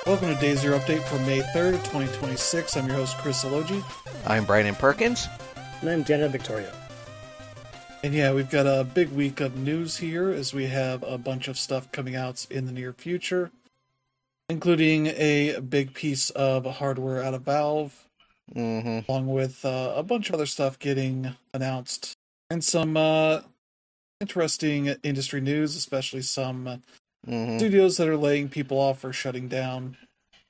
Welcome to Day Zero Update for May 3rd, 2026. I'm your host, Chris Elogi. I'm Brandon Perkins. And I'm Jenna Victoria. And yeah, we've got a big week of news here as we have a bunch of stuff coming out in the near future, including a big piece of hardware out of Valve, along with a bunch of other stuff getting announced, and some interesting industry news, especially some studios that are laying people off or shutting down.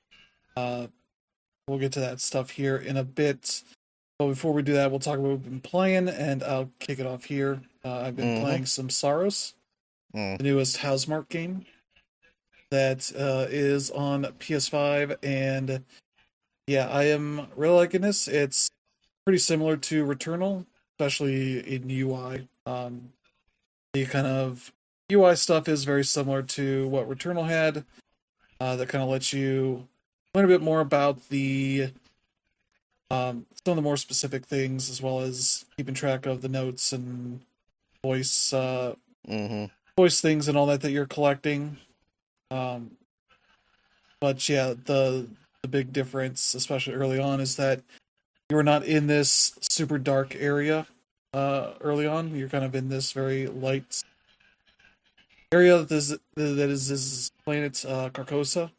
We'll get to that stuff here in a bit. But before we do that, we'll talk about what we've been playing, and I'll kick it off here. I've been playing some Saros, the newest Housemarque game that is on PS5, and yeah, I am really liking this. It's pretty similar to Returnal, especially in UI. The kind of UI stuff is very similar to what Returnal had. That kind of lets you learn a bit more about the some of the more specific things, as well as keeping track of the notes and voice voice things and all that you're collecting. But yeah, the big difference, especially early on, is that you're not in this super dark area early on. You're kind of in this very light area that is this planet Carcosa.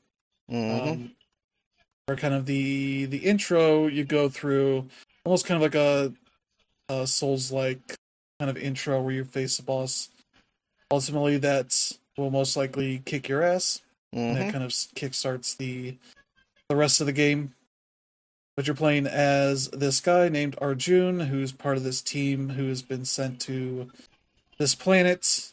Or kind of the intro you go through, almost kind of like a Souls-like kind of intro where you face a boss. Ultimately, that will most likely kick your ass. And that kind of kickstarts the rest of the game. But you're playing as this guy named Arjun, who's part of this team who has been sent to this planet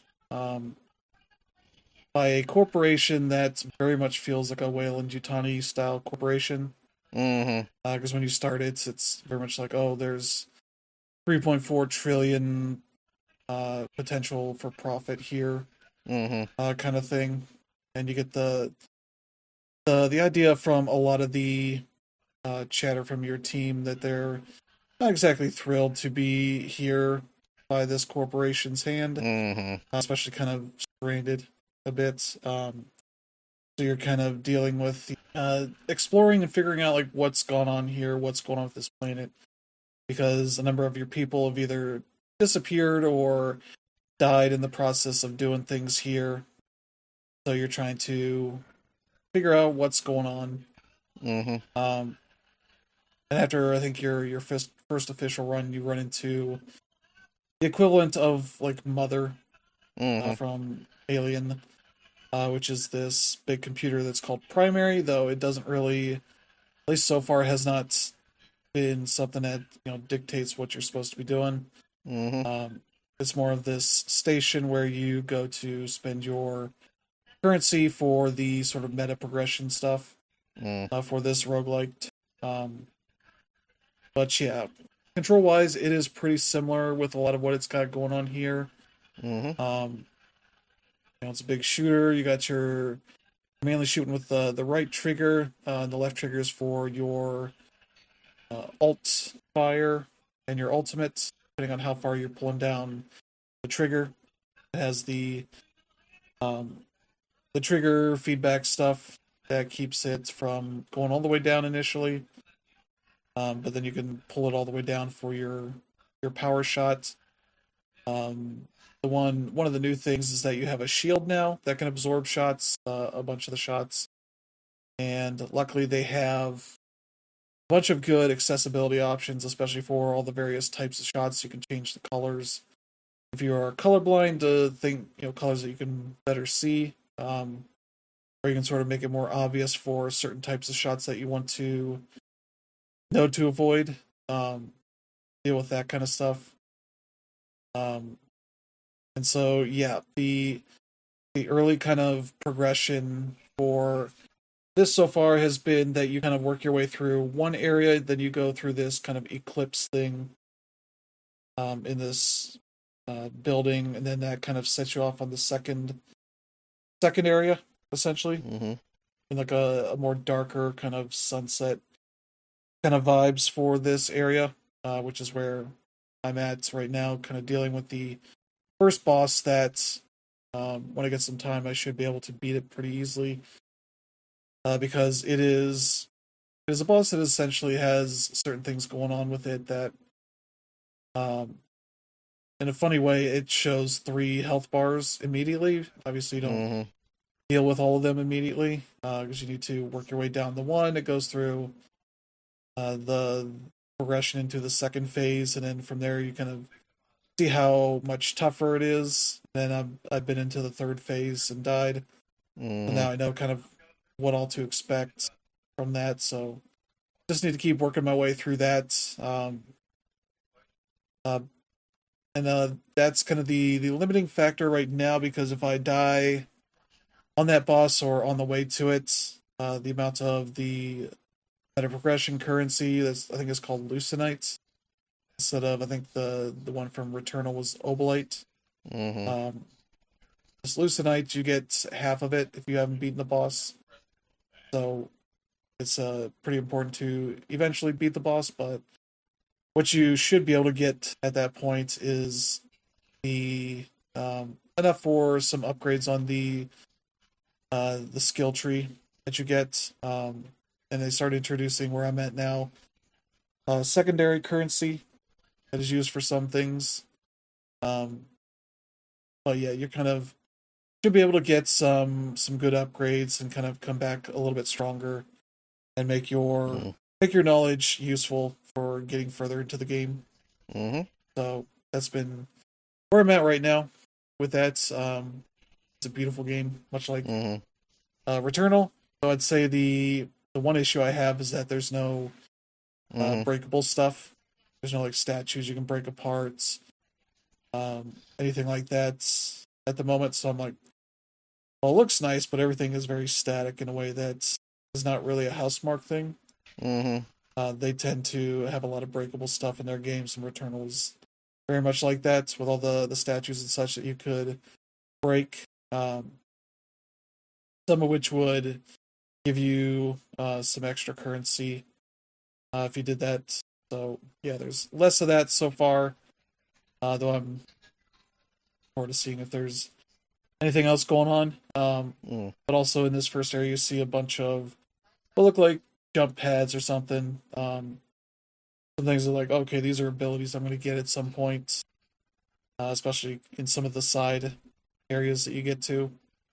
by a corporation that very much feels like a Weyland-Yutani style corporation. Because when you start it's very much like, oh, there's 3.4 trillion potential for profit here, kind of thing. And you get the idea from a lot of the chatter from your team that they're not exactly thrilled to be here by this corporation's hand, especially kind of stranded a bit. So you're kind of dealing with exploring and figuring out like what's gone on here, what's going on with this planet, because a number of your people have either disappeared or died in the process of doing things here. So you're trying to figure out what's going on. And after I think your first official run, you run into the equivalent of like Mother from Alien. Which is this big computer that's called Primary, though it doesn't really, at least so far, has not been something that dictates what you're supposed to be doing. It's more of this station where you go to spend your currency for the sort of meta progression stuff for this roguelike. But yeah, control-wise, it is pretty similar with a lot of what it's got going on here. It's a big shooter. You got your mainly shooting with the right trigger. The left trigger is for your alt fire and your ultimate, depending on how far you're pulling down the trigger. It has the trigger feedback stuff that keeps it from going all the way down initially, but then you can pull it all the way down for your power shot. One of the new things is that you have a shield now that can absorb shots, a bunch of the shots. And luckily they have a bunch of good accessibility options, especially for all the various types of shots. You can change the colors. If you are colorblind, to think, colors that you can better see. Or you can sort of make it more obvious for certain types of shots that you want to know to avoid. Deal with that kind of stuff. And so, yeah, the early kind of progression for this so far has been that you kind of work your way through one area, then you go through this kind of eclipse thing in this building, and then that kind of sets you off on the second area, essentially, in like a more darker kind of sunset kind of vibes for this area, which is where I'm at right now, kind of dealing with the first boss that when I get some time I should be able to beat it pretty easily. because it is a boss that essentially has certain things going on with it that, in a funny way, it shows 3 health bars immediately. Obviously, you don't deal with all of them immediately because you need to work your way down the one. It goes through the progression into the second phase, and then from there you kind of see how much tougher it is. Then I've been into the third phase and died. So now I know kind of what all to expect from that. So just need to keep working my way through that. And that's kind of the limiting factor right now, because if I die on that boss or on the way to it, the amount of the meta progression currency, that's, I think it's called Lucenite, instead of, I think the one from Returnal was Obolite. This Lucenite, you get half of it if you haven't beaten the boss. So it's pretty important to eventually beat the boss, but what you should be able to get at that point is the enough for some upgrades on the skill tree that you get. And they start introducing, where I'm at now, secondary currency that is used for some things. But yeah, you're kind of should be able to get some good upgrades and kind of come back a little bit stronger and make your knowledge useful for getting further into the game. So that's been where I'm at right now with that. It's a beautiful game, much like Returnal. So I'd say the one issue I have is that there's no breakable stuff. There's no like statues you can break apart, anything like that at the moment. So I'm like, well, it looks nice, but everything is very static in a way that is not really a Housemarque thing. They tend to have a lot of breakable stuff in their games, and Returnal is very much like that, with all the statues and such that you could break, some of which would give you some extra currency if you did that. So yeah, there's less of that so far, though I'm forward to seeing if there's anything else going on. But also in this first area, you see a bunch of what look like jump pads or something. Some things are like, okay, these are abilities I'm going to get at some point, especially in some of the side areas that you get to.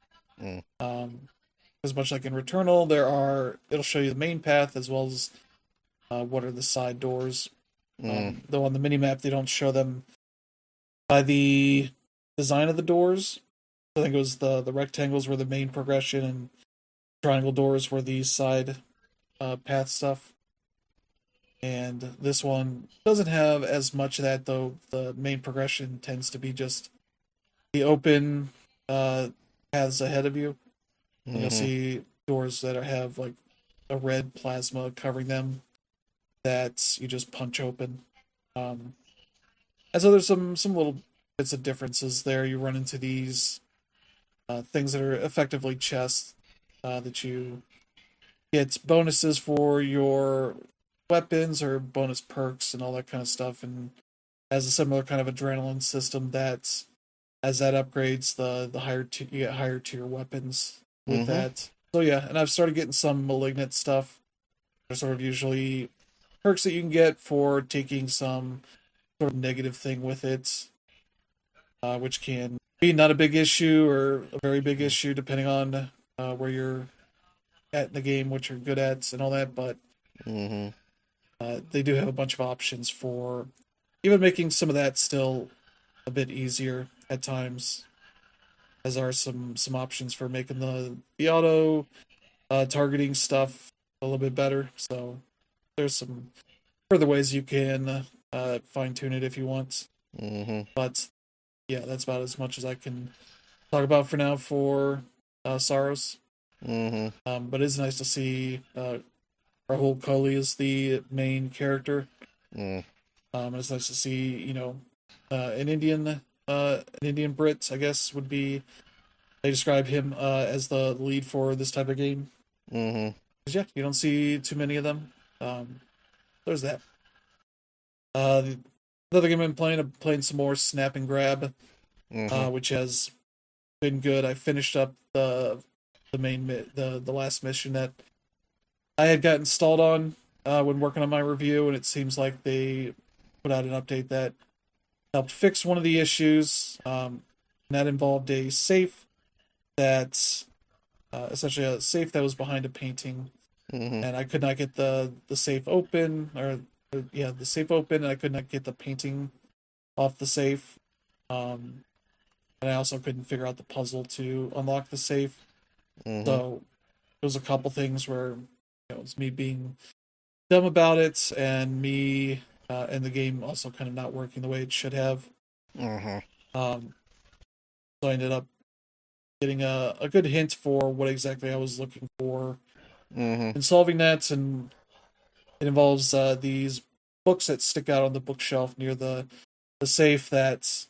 As much like in Returnal, it'll show you the main path as well as what are the side doors. Though on the minimap, they don't show them by the design of the doors. I think it was the rectangles were the main progression, and triangle doors were the side path stuff. And this one doesn't have as much of that, though. The main progression tends to be just the open paths ahead of you. You'll see doors that have like a red plasma covering them that you just punch open. And so there's some little bits of differences there. You run into these things that are effectively chests that you get bonuses for your weapons or bonus perks and all that kind of stuff, and has a similar kind of adrenaline system that as that upgrades, the higher you get higher tier weapons with that. So yeah, and I've started getting some malignant stuff. They're sort of usually perks that you can get for taking some sort of negative thing with it, which can be not a big issue or a very big issue depending on where you're at in the game, what you're good at, and all that. But they do have a bunch of options for even making some of that still a bit easier at times, as are some options for making the auto targeting stuff a little bit better. So there's some further ways you can fine tune it if you want. But yeah, that's about as much as I can talk about for now for Saros. But it's nice to see Rahul Kohli is the main character. It's nice to see, an Indian Brit, I guess, would be. They describe him as the lead for this type of game. Yeah, you don't see too many of them. There's that. Another game I'm playing some more Snap and Grab, which has been good. I finished up the the last mission that I had gotten stalled on when working on my review, and it seems like they put out an update that helped fix one of the issues. And that involved a safe that essentially a safe that was behind a painting, and I could not get the safe open, the safe open, and I could not get the painting off the safe. And I also couldn't figure out the puzzle to unlock the safe. So there was a couple things where it was me being dumb about it, and me and the game also kind of not working the way it should have. So I ended up getting a good hint for what exactly I was looking for in solving that, and it involves these books that stick out on the bookshelf near the safe that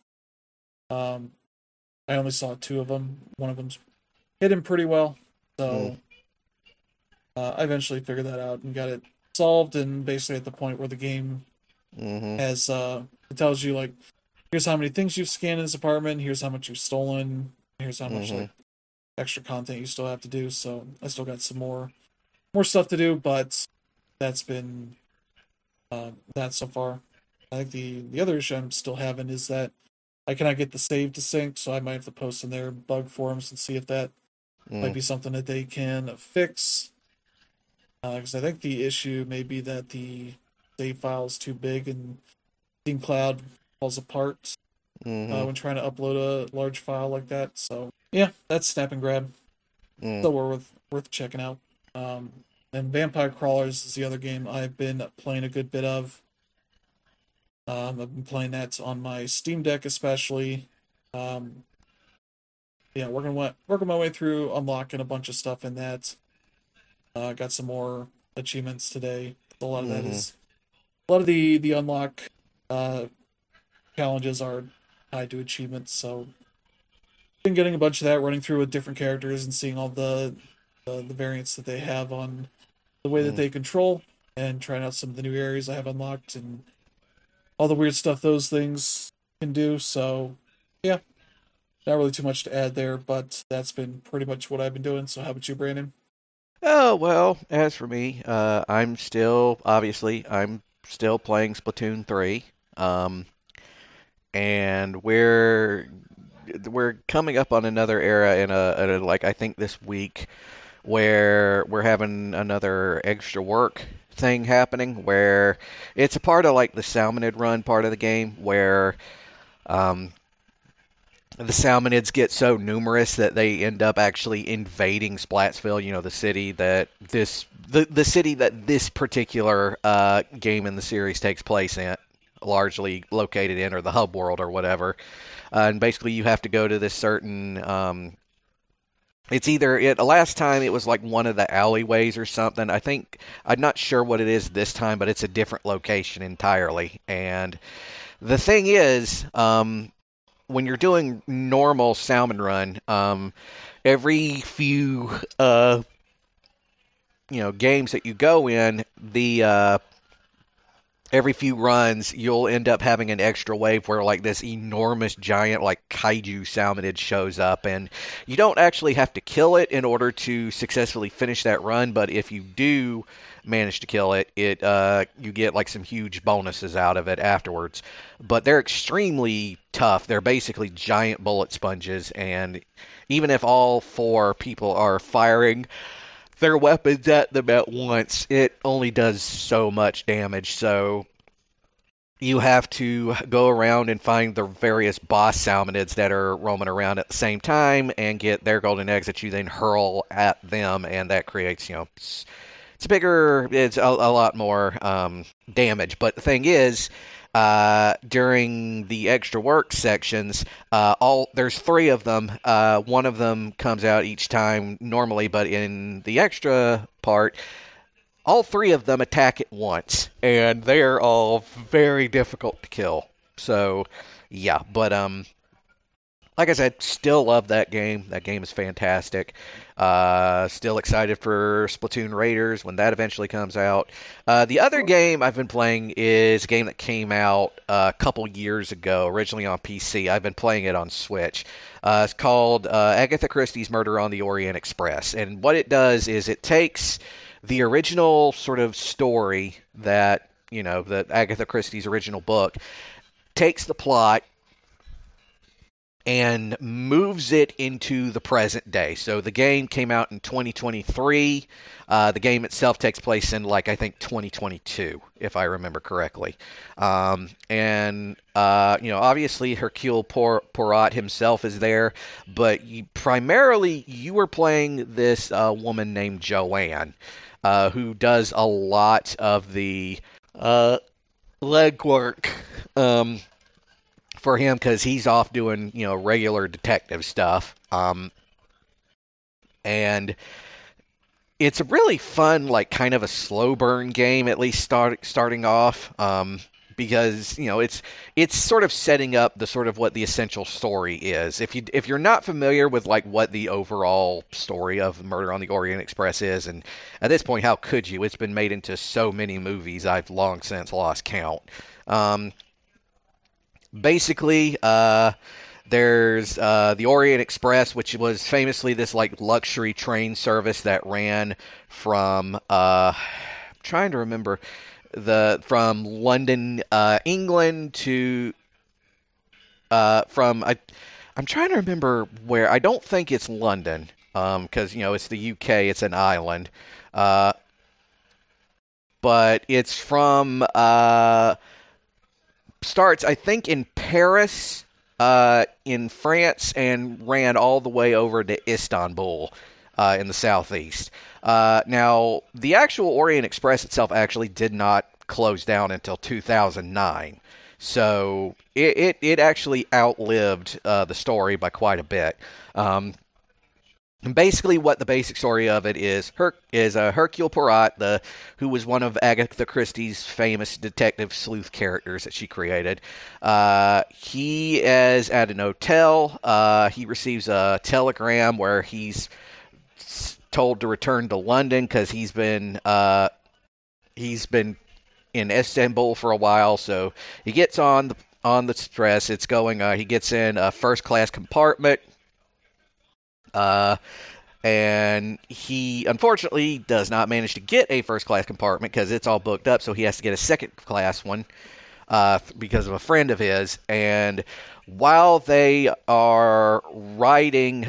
I only saw two of them. One of them's hidden pretty well, so I eventually figured that out and got it solved, and basically at the point where the game has it tells you, like, here's how many things you've scanned in this apartment, here's how much you've stolen, here's how much like extra content you still have to do. So I still got some more stuff to do, but that's been that so far. I think the other issue I'm still having is that I cannot get the save to sync, so I might have to post in their bug forums and see if that might be something that they can fix. Because I think the issue may be that the save file is too big and Steam Cloud falls apart when trying to upload a large file like that. So yeah, that's Snap and Grab. So we're worth checking out. And Vampire Crawlers is the other game I've been playing a good bit of. I've been playing that on my Steam Deck especially. Working my way through unlocking a bunch of stuff in that. Got some more achievements today. A lot of that is a lot of the unlock challenges are tied to achievements, so been getting a bunch of that, running through with different characters and seeing all the variants that they have on the way that they control, and trying out some of the new areas I have unlocked and all the weird stuff those things can do. So yeah, not really too much to add there, but that's been pretty much what I've been doing. So how about you, Brandon? Oh, well, as for me, I'm still playing Splatoon 3. And we're coming up on another era in a like, I think this week, where we're having another extra work thing happening, where it's a part of like the Salmonid Run part of the game, where the Salmonids get so numerous that they end up actually invading Splatsville, the city that the city that this particular game in the series takes place in, largely located in, or the hub world or whatever. And basically you have to go to this certain it's either last time it was like one of the alleyways or something. I'm not sure what it is this time, but it's a different location entirely. And the thing is, when you're doing normal Salmon Run, every few games that you go in, every few runs, you'll end up having an extra wave where like this enormous giant like kaiju salmonid shows up, and you don't actually have to kill it in order to successfully finish that run, but if you do manage to kill it, you get like some huge bonuses out of it afterwards. But they're extremely tough. They're basically giant bullet sponges, and even if all four people are firing their weapons at them at once, it only does so much damage. So you have to go around and find the various boss salmonids that are roaming around at the same time and get their golden eggs that you then hurl at them, and that creates, it's a lot more damage. But the thing is, during the extra work sections, there's 3 of them. One of them comes out each time normally, but in the extra part, all 3 of them attack at once, and they're all very difficult to kill. So, yeah, but like I said, still love that game. That game is fantastic. Still excited for Splatoon Raiders when that eventually comes out. The other game I've been playing is a game that came out a couple years ago, originally on PC. I've been playing it on Switch. It's called Agatha Christie's Murder on the Orient Express. And what it does is it takes the original sort of story that, that Agatha Christie's original book, takes the plot and moves it into the present day. So the game came out in 2023. The game itself takes place in, I think 2022, if I remember correctly. Obviously Hercule Poirot himself is there, but primarily you were playing this woman named Joanne, who does a lot of the legwork for him because he's off doing, regular detective stuff. And it's a really fun, kind of a slow burn game, at least starting off, because, it's sort of setting up the sort of what the essential story is. If you're not familiar with, what the overall story of Murder on the Orient Express is, and at this point, how could you? It's been made into so many movies, I've long since lost count. Basically, there's the Orient Express, which was famously this luxury train service that ran from I'm trying to remember from London, England to I'm trying to remember where. I don't think it's London, because it's the UK, it's an island, but it's from starts, I think, in Paris, in France, and ran all the way over to Istanbul, in the southeast. Now, the actual Orient Express itself actually did not close down until 2009. So it actually outlived the story by quite a bit. And basically, what the basic story of it is Hercule Poirot, who was one of Agatha Christie's famous detective sleuth characters that she created. He is at an hotel. He receives a telegram where he's told to return to London because he's been in Istanbul for a while. So he gets on the express. It's going. He gets in a first class compartment. And he unfortunately does not manage to get a first class compartment because it's all booked up, so he has to get a second class one because of a friend of his. And while they are riding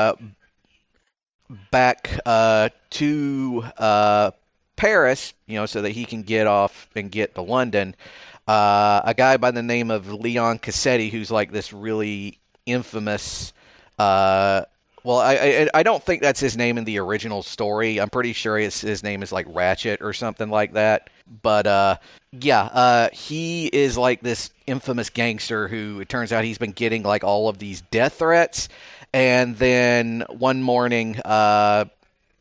back to Paris, so that he can get off and get to London, a guy by the name of Leon Cassetti, who's this really infamous well, I don't think that's his name in the original story. I'm pretty sure his name is Ratchet or something like that. But he is this infamous gangster who, it turns out, he's been getting all of these death threats. And then one morning, they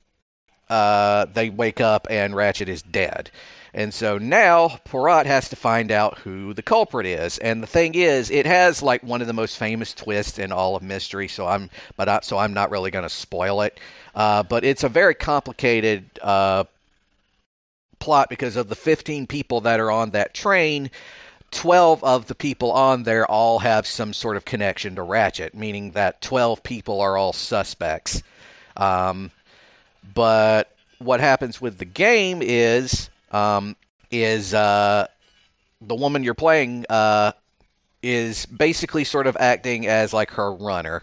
wake up and Ratchet is dead. And so now Poirot has to find out who the culprit is. And the thing is, it has one of the most famous twists in all of mystery. So I'm not really going to spoil it. But it's a very complicated plot because of the 15 people that are on that train. 12 of the people on there all have some sort of connection to Ratchet, meaning that 12 people are all suspects. But what happens with the game is the woman you're playing is basically sort of acting as her runner,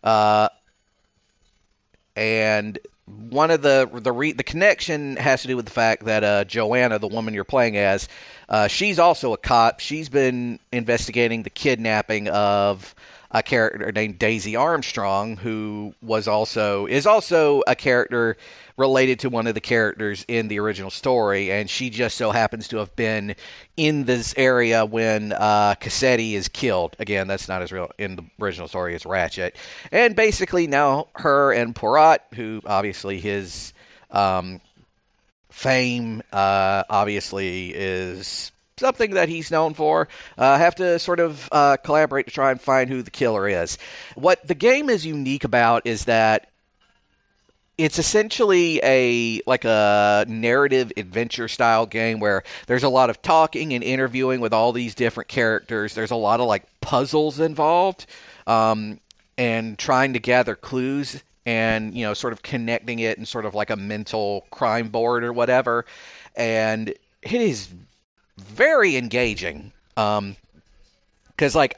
and one of the connection has to do with the fact that Joanna, the woman you're playing as, she's also a cop. She's been investigating the kidnapping of a character named Daisy Armstrong, who is also a character related to one of the characters in the original story, and she just so happens to have been in this area when Cassetti is killed. Again, that's not as real in the original story as Ratchet. And basically now her and Poirot, who obviously his fame obviously is something that he's known for. Have to sort of collaborate to try and find who the killer is. What the game is unique about is that it's essentially a narrative adventure style game where there's a lot of talking and interviewing with all these different characters. There's a lot of like puzzles involved, and trying to gather clues and sort of connecting it in sort of like a mental crime board or whatever. And it is very engaging. Because like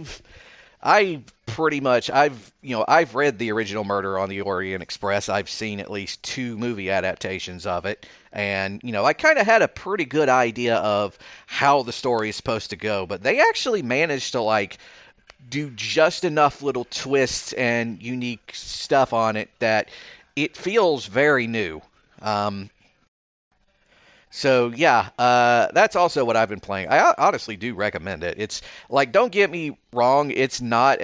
I've read the original Murder on the Orient Express. I've seen at least 2 movie adaptations of it, and I kind of had a pretty good idea of how the story is supposed to go. But they actually managed to like do just enough little twists and unique stuff on it that it feels very new. So yeah, that's also what I've been playing. I honestly do recommend it. It's like, don't get me wrong, it's not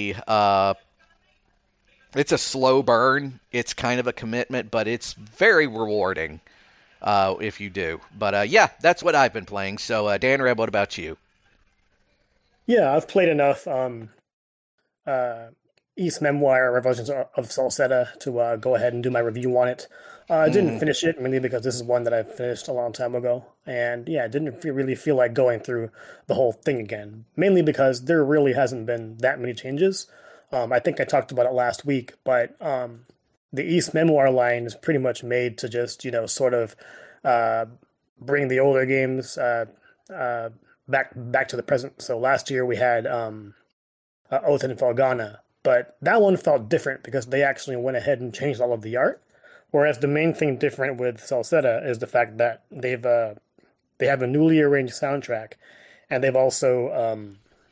it's a slow burn. It's kind of a commitment, but it's very rewarding if you do. But yeah, that's what I've been playing. So Dan Reb, what about you? Yeah, I've played enough East Memoir Revelations of Salsetta to go ahead and do my review on it. I didn't finish it mainly because this is one that I finished a long time ago. And yeah, I didn't really feel like going through the whole thing again. Mainly because there really hasn't been that many changes. I think I talked about it last week, but the East Memoir line is pretty much made to just, sort of bring the older games back to the present. So last year we had Oath and Felghana, but that one felt different because they actually went ahead and changed all of the art. Whereas the main thing different with Salsetta is the fact that they have a newly arranged soundtrack, and they've also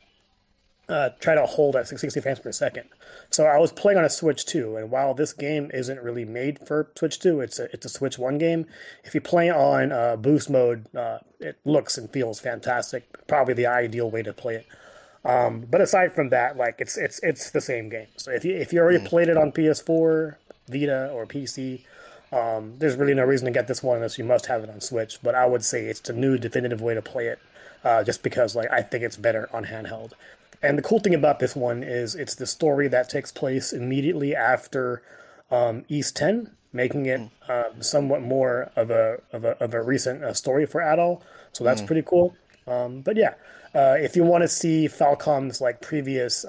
tried to hold at 60 frames per second. So I was playing on a Switch 2, and while this game isn't really made for Switch 2, it's a Switch 1 game. If you play on boost mode, it looks and feels fantastic. Probably the ideal way to play it. But aside from that, like it's the same game. So if you already played it on PS4, Vita, or PC, there's really no reason to get this one unless you must have it on Switch. But I would say it's the new definitive way to play it, just because like I think it's better on handheld. And the cool thing about this one is it's the story that takes place immediately after East 10, making it somewhat more of a recent story for Adol. So that's pretty cool. But yeah, if you want to see Falcom's like previous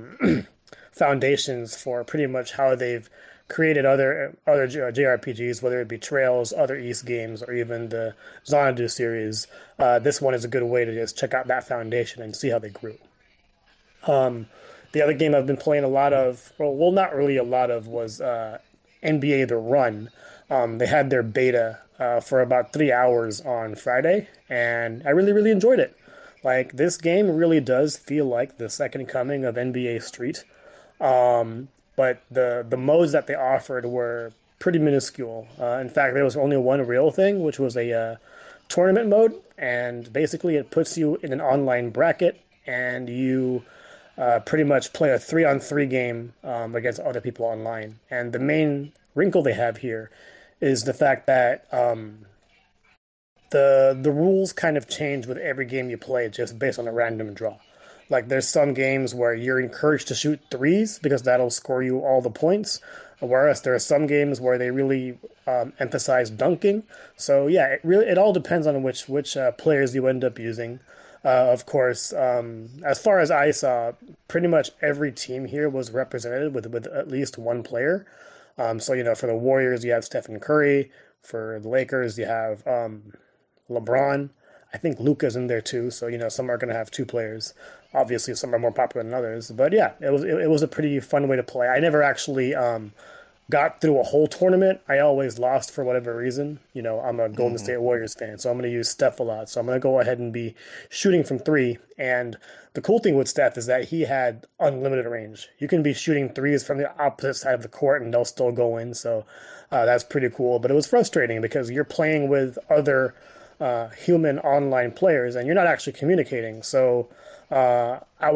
foundations for pretty much how they've created other JRPGs, whether it be Trails, other East games, or even the Xanadu series, this one is a good way to just check out that foundation and see how they grew. The other game I've been playing a lot of, well, not really a lot of, was NBA The Run. They had their beta for about 3 hours on Friday, and I really, really enjoyed it. Like, this game really does feel like the second coming of NBA Street. But the modes that they offered were pretty minuscule. In fact, there was only one real thing, which was a tournament mode, and basically it puts you in an online bracket, and you pretty much play a 3-on-3 game against other people online. And the main wrinkle they have here is the fact that the rules kind of change with every game you play just based on a random draw. Like, there's some games where you're encouraged to shoot threes because that'll score you all the points, whereas there are some games where they really emphasize dunking. So yeah, it all depends on which players you end up using. Of course, as far as I saw, pretty much every team here was represented with at least one player. So for the Warriors you have Stephen Curry. For the Lakers you have LeBron. I think Luka's in there too. So some are going to have 2 players. Obviously, some are more popular than others. But yeah, it was a pretty fun way to play. I never actually got through a whole tournament. I always lost for whatever reason. I'm a Golden State Warriors fan, so I'm going to use Steph a lot. So I'm going to go ahead and be shooting from 3. And the cool thing with Steph is that he had unlimited range. You can be shooting threes from the opposite side of the court and they'll still go in. So that's pretty cool. But it was frustrating because you're playing with other human online players and you're not actually communicating. So I was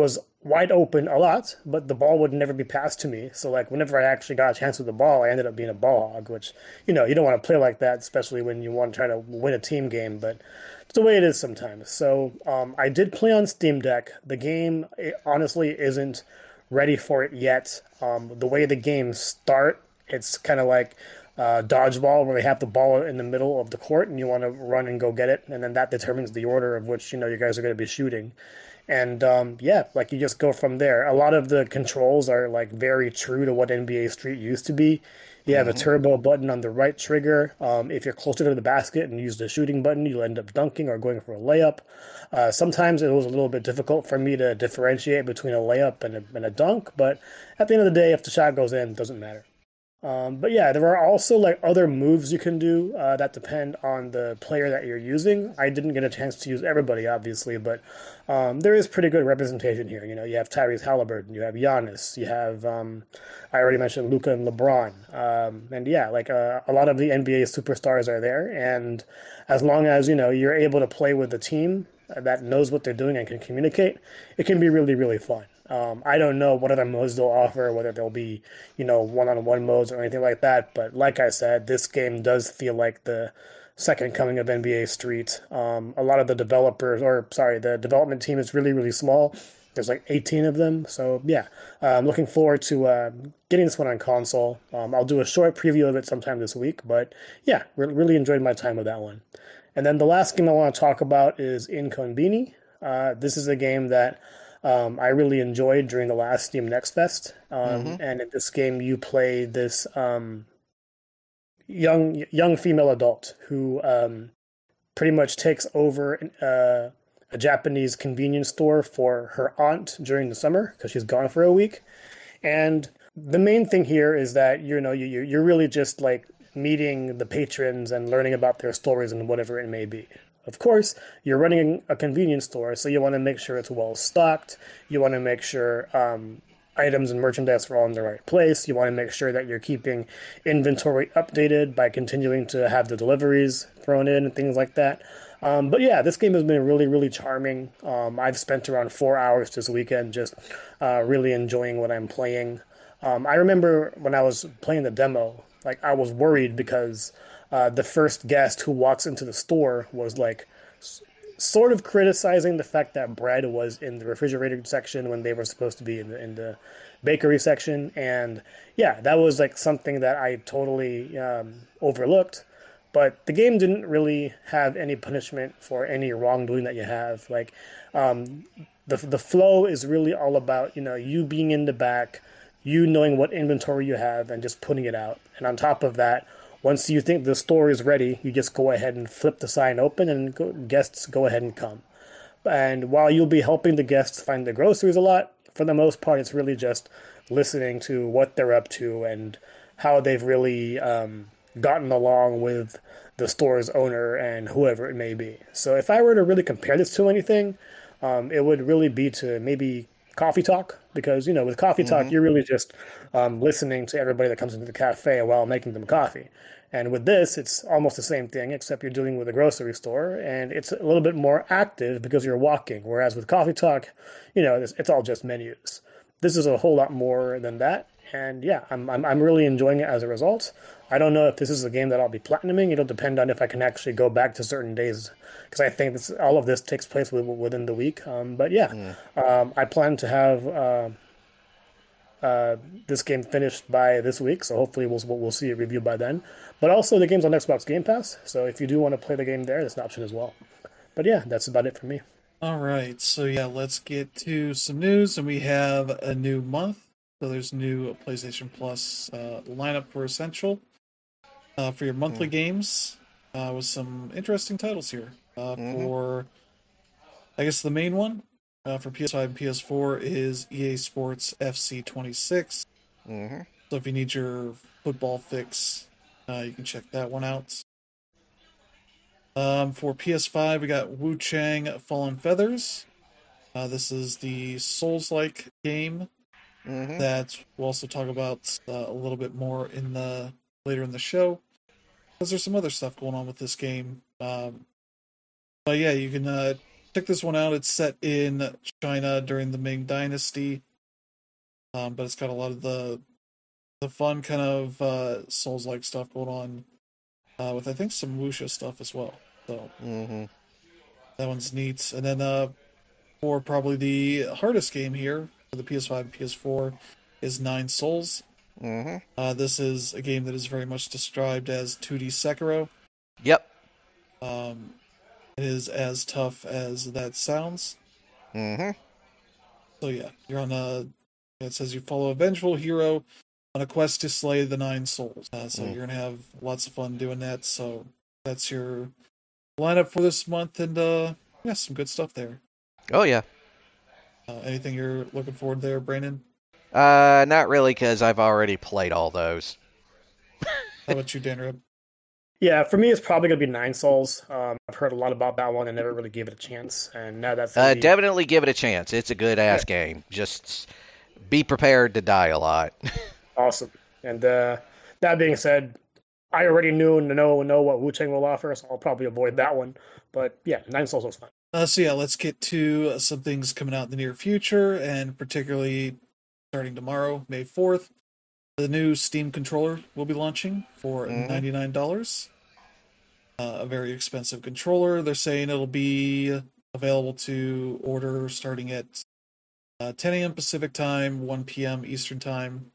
wide open a lot, but the ball would never be passed to me. So like whenever I actually got a chance with the ball, I ended up being a ball hog, which you don't want to play like that, especially when you want to try to win a team game. But it's the way it is sometimes. So I did play on Steam Deck. The game honestly isn't ready for it yet. The way the games start, it's kind of like dodgeball, where they have the ball in the middle of the court and you want to run and go get it, and then that determines the order of which you guys are going to be shooting. And yeah, like you just go from there. A lot of the controls are like very true to what NBA Street used to be. You have a turbo button on the right trigger. If you're closer to the basket and use the shooting button, you'll end up dunking or going for a layup. Sometimes it was a little bit difficult for me to differentiate between a layup and a dunk, but at the end of the day, if the shot goes in, it doesn't matter. But yeah, there are also like other moves you can do that depend on the player that you're using. I didn't get a chance to use everybody, obviously, but there is pretty good representation here. You have Tyrese Halliburton, you have Giannis, you have I already mentioned Luka and LeBron, and yeah, like a lot of the NBA superstars are there. And as long as you're able to play with the team that knows what they're doing and can communicate, it can be really, really fun. I don't know what other modes they'll offer, whether there'll be, one-on-one modes or anything like that. But like I said, this game does feel like the second coming of NBA Street. A lot of the the development team is really, really small. There's like 18 of them. So yeah, I'm looking forward to getting this one on console. I'll do a short preview of it sometime this week. But yeah, really enjoyed my time with that one. And then the last game I want to talk about is Inconbini. This is a game that I really enjoyed during the last Steam Next Fest. And in this game, you play this young female adult who pretty much takes over a Japanese convenience store for her aunt during the summer because she's gone for a week. And the main thing here is that you're really just like meeting the patrons and learning about their stories and whatever it may be. Of course, you're running a convenience store, so you want to make sure it's well stocked. You want to make sure items and merchandise are all in the right place. You want to make sure that you're keeping inventory updated by continuing to have the deliveries thrown in and things like that. But yeah, this game has been really, really charming. I've spent around 4 hours this weekend just really enjoying what I'm playing. I remember when I was playing the demo, like I was worried because the first guest who walks into the store was like sort of criticizing the fact that bread was in the refrigerator section when they were supposed to be in the bakery section. And yeah, that was like something that I totally overlooked. But the game didn't really have any punishment for any wrongdoing that you have. Like the flow is really all about you being in the back, you knowing what inventory you have, and just putting it out. And on top of that, once you think the store is ready, you just go ahead and flip the sign open and guests go ahead and come. And while you'll be helping the guests find the groceries a lot, for the most part, it's really just listening to what they're up to and how they've really gotten along with the store's owner and whoever it may be. So if I were to really compare this to anything, it would really be to maybe Coffee Talk, because with Coffee Talk you're really just listening to everybody that comes into the cafe while making them coffee. And with this, it's almost the same thing, except you're dealing with a grocery store, and it's a little bit more active because you're walking. Whereas with Coffee Talk, it's all just menus. This is a whole lot more than that, and yeah, I'm really enjoying it as a result. I don't know if this is a game that I'll be platinuming. It'll depend on if I can actually go back to certain days, because I think all of this takes place within the week. But yeah, I plan to have this game finished by this week, so hopefully we'll see a review by then. But also the game's on Xbox Game Pass, so if you do want to play the game there, that's an option as well. But yeah, that's about it for me. All right, so yeah, let's get to some news, and we have a new month. So there's new PlayStation Plus lineup for Essential for your monthly games with some interesting titles here. For, I guess the main one for PS5 and PS4 is EA Sports FC 26. So if you need your football fix, you can check that one out. For PS5, we got Wu Chang Fallen Feathers. This is the Souls-like game that we'll also talk about a little bit more later in the show, because there's some other stuff going on with this game. But yeah, you can check this one out. It's set in China during the Ming Dynasty, but it's got a lot of the fun kind of Souls-like stuff going on, with I think some wuxia stuff as well. So that one's neat. And then for probably the hardest game here for the PS5 and PS4 is Nine Souls. This is a game that is very much described as 2D Sekiro. Yep. It is as tough as that sounds. So yeah, you're on it says you follow a vengeful hero on a quest to slay the Nine Souls. So you're going to have lots of fun doing that. So that's your lineup for this month, and yeah, some good stuff there. Oh, yeah. Anything you're looking forward there, Brandon? Not really, because I've already played all those. How about you, Dan? Yeah, for me, it's probably going to be Nine Souls. I've heard a lot about that one and never really gave it a chance. And now that's definitely give it a chance. It's a good-ass game. Just be prepared to die a lot. Awesome. And that being said, I already know what Wu-Tang will offer, so I'll probably avoid that one. But yeah, Nine Souls was fun. So yeah, let's get to some things coming out in the near future, and particularly starting tomorrow, May 4th. The new Steam controller will be launching for $99. A very expensive controller. They're saying it'll be available to order starting at 10 a.m. Pacific time, 1 p.m. Eastern time.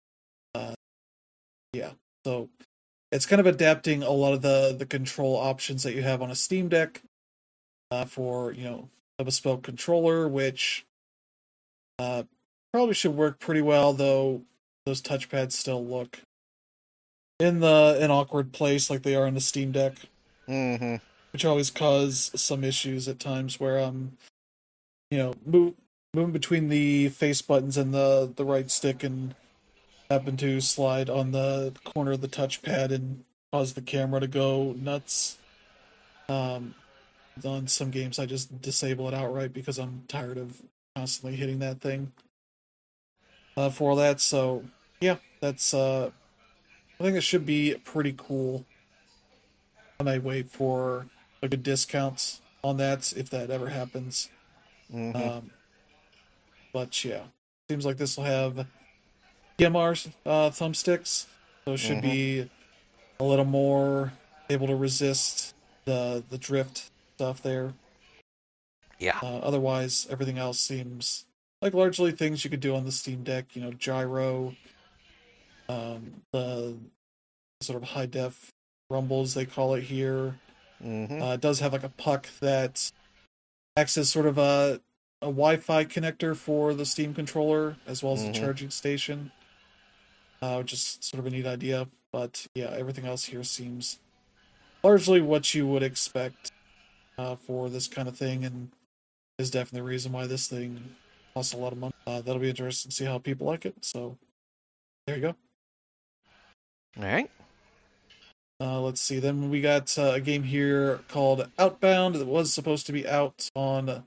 Yeah, so it's kind of adapting a lot of the control options that you have on a Steam Deck for, a bespoke controller, which probably should work pretty well, though those touchpads still look in an awkward place like they are in the Steam Deck, which always cause some issues at times where I'm, moving between the face buttons and the right stick and happen to slide on the corner of the touchpad and cause the camera to go nuts. On some games, I just disable it outright because I'm tired of constantly hitting that thing for that. So, yeah, that's I think it should be pretty cool. I might wait for a good discount on that if that ever happens. But yeah, seems like this will have PMR thumbsticks, so it should be a little more able to resist the drift stuff there. Yeah. Otherwise, everything else seems like largely things you could do on the Steam Deck. Gyro, the sort of high def rumbles they call it here. It does have like a puck that acts as sort of a Wi-Fi connector for the Steam controller, as well as a charging station. Which is sort of a neat idea. But yeah, everything else here seems largely what you would expect for this kind of thing, and is definitely the reason why this thing costs a lot of money. That'll be interesting to see how people like it. So there you go. All right. Let's see. Then we got a game here called Outbound that was supposed to be out on the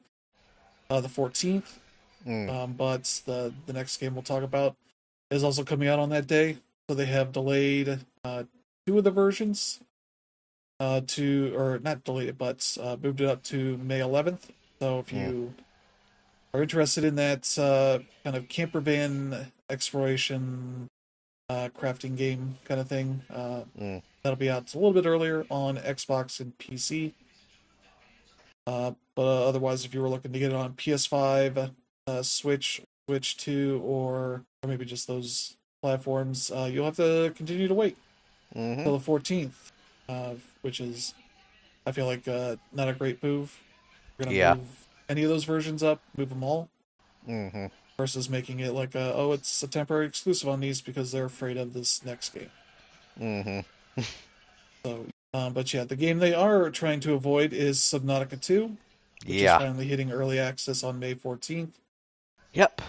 14th, but the next game we'll talk about is also coming out on that day. So they have delayed 2 of the versions not delayed it, but moved it up to May 11th. So if you are interested in that kind of camper van exploration crafting game kind of thing, that'll be out a little bit earlier on Xbox and PC. But otherwise, if you were looking to get it on PS5, Switch 2, or maybe just those platforms, you'll have to continue to wait until the 14th, which is, I feel like, not a great move. You're going to move any of those versions up, move them all, versus making it like, it's a temporary exclusive on these because they're afraid of this next game. So, but yeah, the game they are trying to avoid is Subnautica 2, which is finally hitting early access on May 14th. Yep.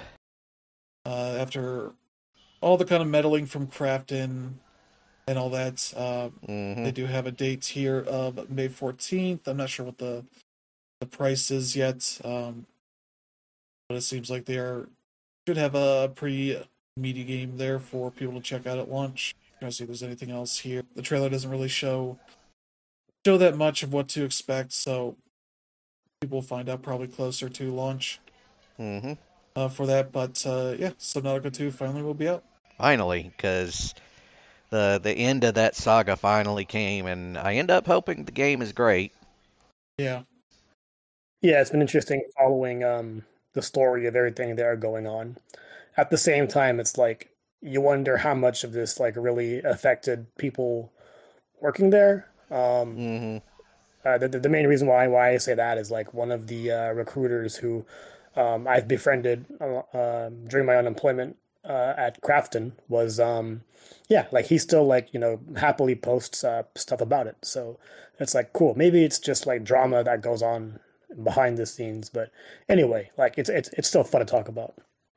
After all the kind of meddling from Krafton and all that, they do have a date here of May 14th. I'm not sure what the price is yet, but it seems like should have a pretty meaty game there for people to check out at launch. Trying to see if there's anything else here. The trailer doesn't really show that much of what to expect, so people will find out probably closer to launch Mm-hmm. For that. But yeah, Subnautica 2 finally will be out. Finally, because the end of that saga finally came, and I end up hoping the game is great. Yeah. Yeah, it's been interesting following the story of everything that are going on. At the same time, it's like you wonder how much of this like really affected people working there. Mm-hmm. The main reason why I say that is like one of the recruiters who I've befriended during my unemployment at Crafton was yeah, like he still like happily posts stuff about it. So it's like cool. Maybe it's just like drama that goes on behind the scenes, but anyway, like it's still fun to talk about.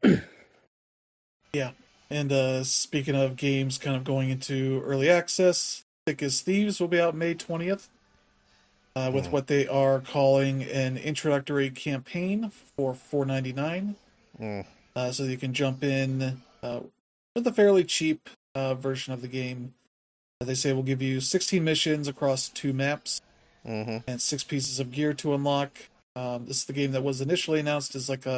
Yeah. And speaking of games kind of going into early access, Thick as Thieves will be out May 20th. With what they are calling an introductory campaign for $4.99. So you can jump in with a fairly cheap version of the game. They say will give you 16 missions across 2 maps and 6 pieces of gear to unlock. This is the game that was initially announced as like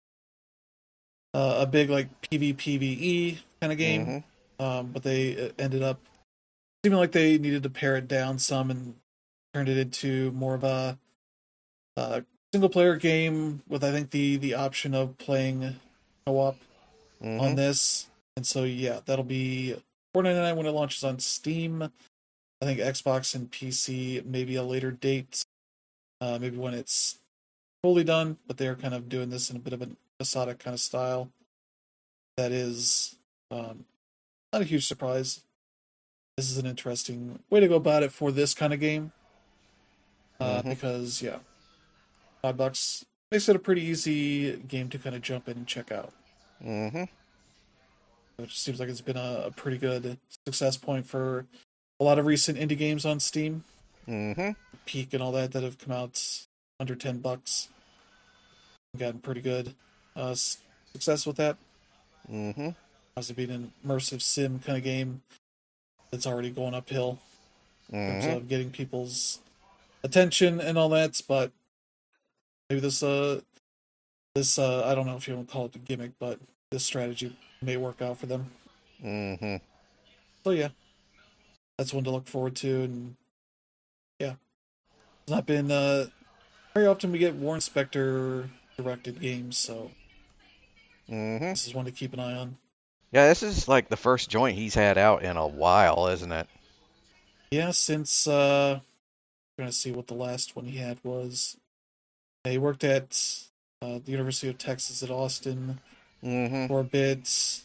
a big like PvPvE kind of game, but they ended up seeming like they needed to pare it down some and turned it into more of a single player game with I think the option of playing co-op on this. And so yeah, that'll be $4.99 when it launches on Steam. I think Xbox and PC maybe a later date, maybe when it's fully done. But they're kind of doing this in a bit of an episodic kind of style. That is not a huge surprise. This is an interesting way to go about it for this kind of game, because yeah, $5 makes it a pretty easy game to kind of jump in and check out. Which seems like it's been a pretty good success point for a lot of recent indie games on Steam. Peak and all that have come out under $10. Gotten pretty good success with that. Obviously, being an immersive sim kind of game that's already going uphill in terms of getting people's attention and all that. But maybe this I don't know if you want to call it a gimmick, but this strategy may work out for them. So yeah, that's one to look forward to, and yeah, it's not been very often we get Warren Spector directed games, so this is one to keep an eye on. Yeah, this is like the first joint he's had out in a while, isn't it? Yeah, since trying to see what the last one he had was. He worked at the University of Texas at Austin for a bit.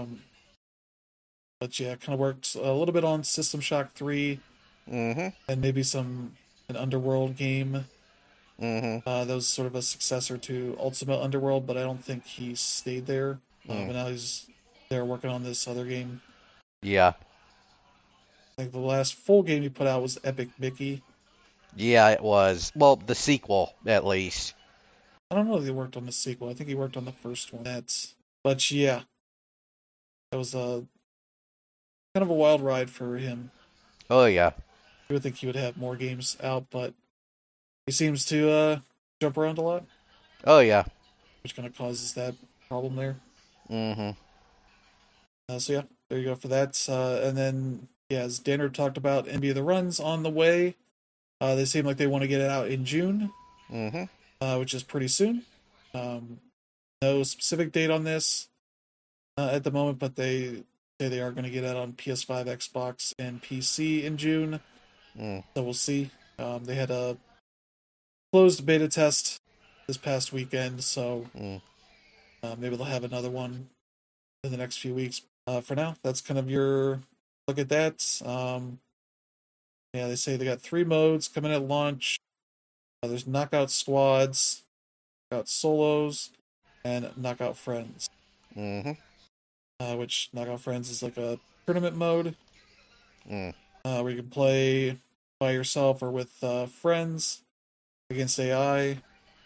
But yeah, kind of worked a little bit on System Shock 3 and maybe an Underworld game. That was sort of a successor to Ultimate Underworld, but I don't think he stayed there. But now he's there working on this other game. Yeah. I think the last full game he put out was Epic Mickey. Yeah, it was. Well, the sequel, at least. I don't know if he worked on the sequel. I think he worked on the first one. But yeah, that was a kind of a wild ride for him. Oh, yeah. I would think he would have more games out, but he seems to jump around a lot. Oh, yeah. Which kind of causes that problem there. So, yeah, there you go for that. And then, yeah, as Danner talked about, NBA The Run's on the way. They seem like they want to get it out in June, which is pretty soon. No specific date on this at the moment, but they say they are going to get it on PS5, Xbox, and PC in June. So we'll see. They had a closed beta test this past weekend, so maybe they'll have another one in the next few weeks. For now, that's kind of your look at that. Yeah, they say they got 3 modes coming at launch. There's Knockout Squads, Knockout Solos, and Knockout Friends. Which Knockout Friends is like a tournament mode where you can play by yourself or with friends against AI.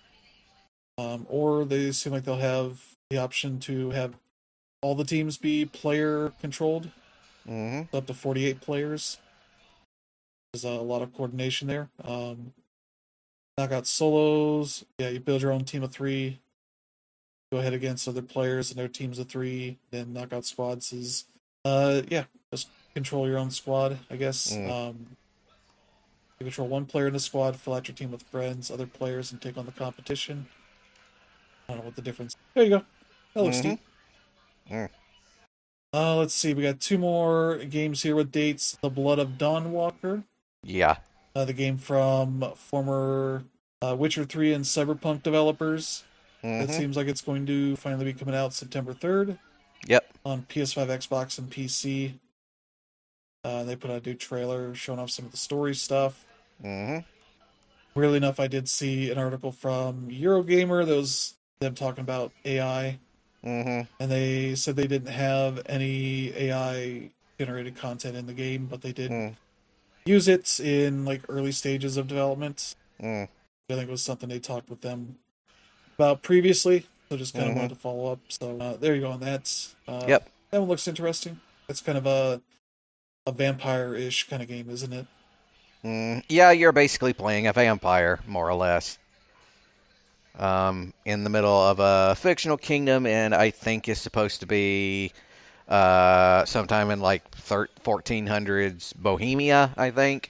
Or they seem like they'll have the option to have all the teams be player controlled. Up to 48 players. There's a lot of coordination there. Knockout solos. Yeah, you build your own team of 3. Go ahead against other players and their teams of 3. Then knockout squads is, just control your own squad, I guess. You control one player in the squad, fill out your team with friends, other players, and take on the competition. I don't know what the difference. There you go. That looks deep. Let's see. We got 2 more games here with dates. The Blood of Dawnwalker. Yeah. The game from former Witcher 3 and Cyberpunk developers. It seems like it's going to finally be coming out September 3rd. Yep. On PS5, Xbox, and PC. They put out a new trailer showing off some of the story stuff. Weirdly enough, I did see an article from Eurogamer that was them talking about AI. And they said they didn't have any AI-generated content in the game, but they did use it in like early stages of development. I think it was something they talked with them about previously, so just kind of wanted to follow up. So there you go on that. Yep. That one looks interesting. It's kind of a vampire-ish kind of game, isn't it? Yeah, you're basically playing a vampire, more or less. In the middle of a fictional kingdom, and I think is supposed to be sometime in like 1400s Bohemia, I think.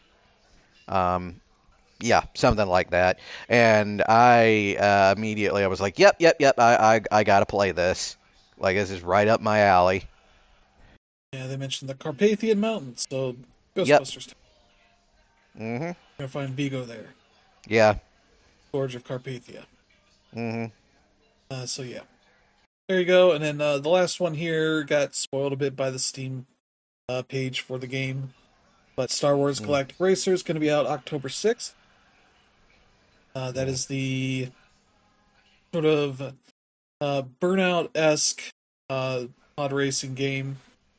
Yeah, something like that. And I immediately I was like, yep, I gotta play this. Like, this is right up my alley. Yeah, they mentioned the Carpathian Mountains, so Ghostbusters. You're gonna find Vigo there. Yeah. Gorge of Carpathia. So yeah. There you go. And then the last one here got spoiled a bit by the Steam page for the game. But Star Wars Galactic Racer is going to be out October 6th. That is the sort of Burnout-esque pod racing game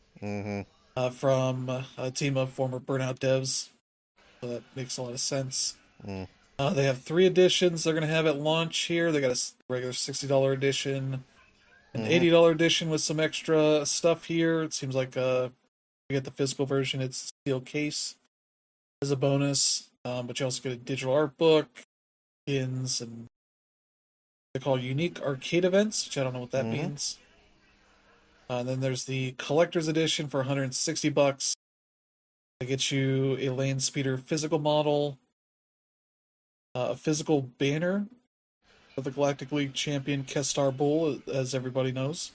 from a team of former Burnout devs. So that makes a lot of sense. They have 3 editions they're going to have at launch here. They got a regular $60 edition, an $80 edition with some extra stuff here. It seems like you get the physical version. It's steel case as a bonus, but you also get a digital art book, pins, and they call unique arcade events, which I don't know what that means. And then there's the collector's edition for $160. It gets you a land speeder physical model, a physical banner of the Galactic League champion Kestar Bull, as everybody knows.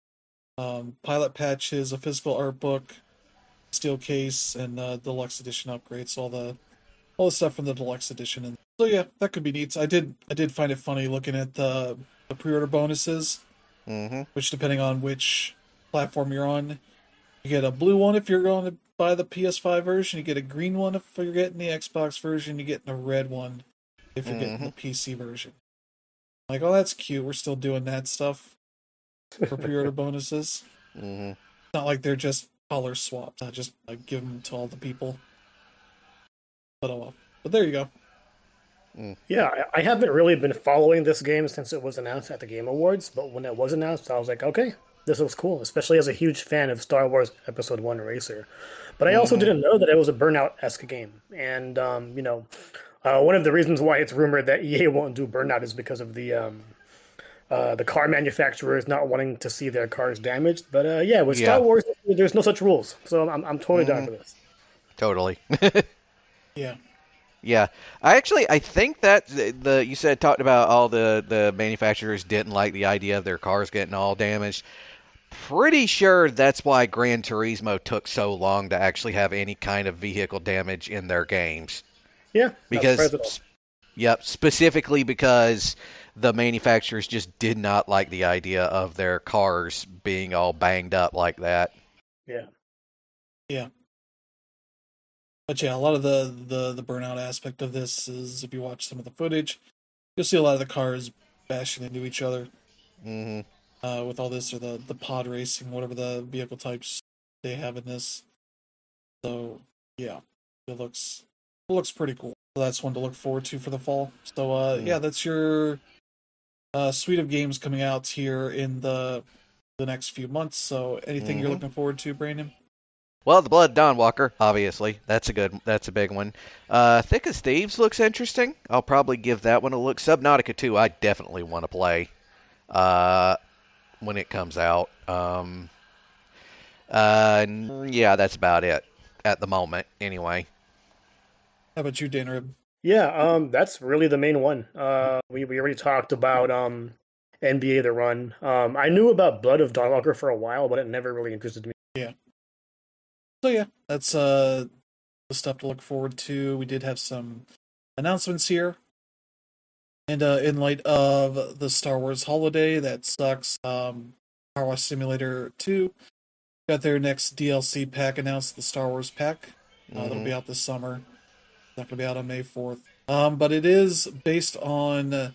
Pilot patches, a physical art book, steel case, and deluxe edition upgrades. So all the stuff from the deluxe edition. And so yeah, that could be neat. I did find it funny looking at the pre-order bonuses, which depending on which platform you're on, you get a blue one if you're going to buy the PS5 version. You get a green one if you're getting the Xbox version. You get a red one if you're getting the PC version. Like, oh, that's cute. We're still doing that stuff for pre-order bonuses. It's not like they're just color swapped. Not just like give them to all the people. But oh well. But there you go. Yeah, I haven't really been following this game since it was announced at the Game Awards. But when it was announced, I was like, okay, this looks cool. Especially as a huge fan of Star Wars Episode 1 Racer. But I also didn't know that it was a Burnout-esque game. And, one of the reasons why it's rumored that EA won't do Burnout is because of the car manufacturers not wanting to see their cars damaged. But with Star Wars, there's no such rules. So I'm totally down for this. Totally. Yeah. Yeah. I think that you said talked about all the manufacturers didn't like the idea of their cars getting all damaged. Pretty sure that's why Gran Turismo took so long to actually have any kind of vehicle damage in their games. Yeah, because specifically because the manufacturers just did not like the idea of their cars being all banged up like that. Yeah. But yeah, a lot of the burnout aspect of this is if you watch some of the footage, you'll see a lot of the cars bashing into each other. With all this, or the pod racing, whatever the vehicle types they have in this. So yeah, it looks pretty cool. So that's one to look forward to for the fall. So that's your suite of games coming out here in the next few months. So anything you're looking forward to, Brandon? Well, the Blood Dawnwalker, obviously. That's a big one. Thick as Thieves looks interesting. I'll probably give that one a look. Subnautica 2, I definitely want to play when it comes out. Yeah, that's about it at the moment, anyway. How about you, Dan? Yeah, that's really the main one. We already talked about NBA The Run. I knew about Blood of Dawnwalker for a while, but it never really interested me. Yeah. So yeah, that's the stuff to look forward to. We did have some announcements here. And in light of the Star Wars holiday, that sucks. Power Wash Simulator 2 got their next DLC pack announced, the Star Wars pack. That'll be out this summer. It's not going to be out on May 4th. But it is based on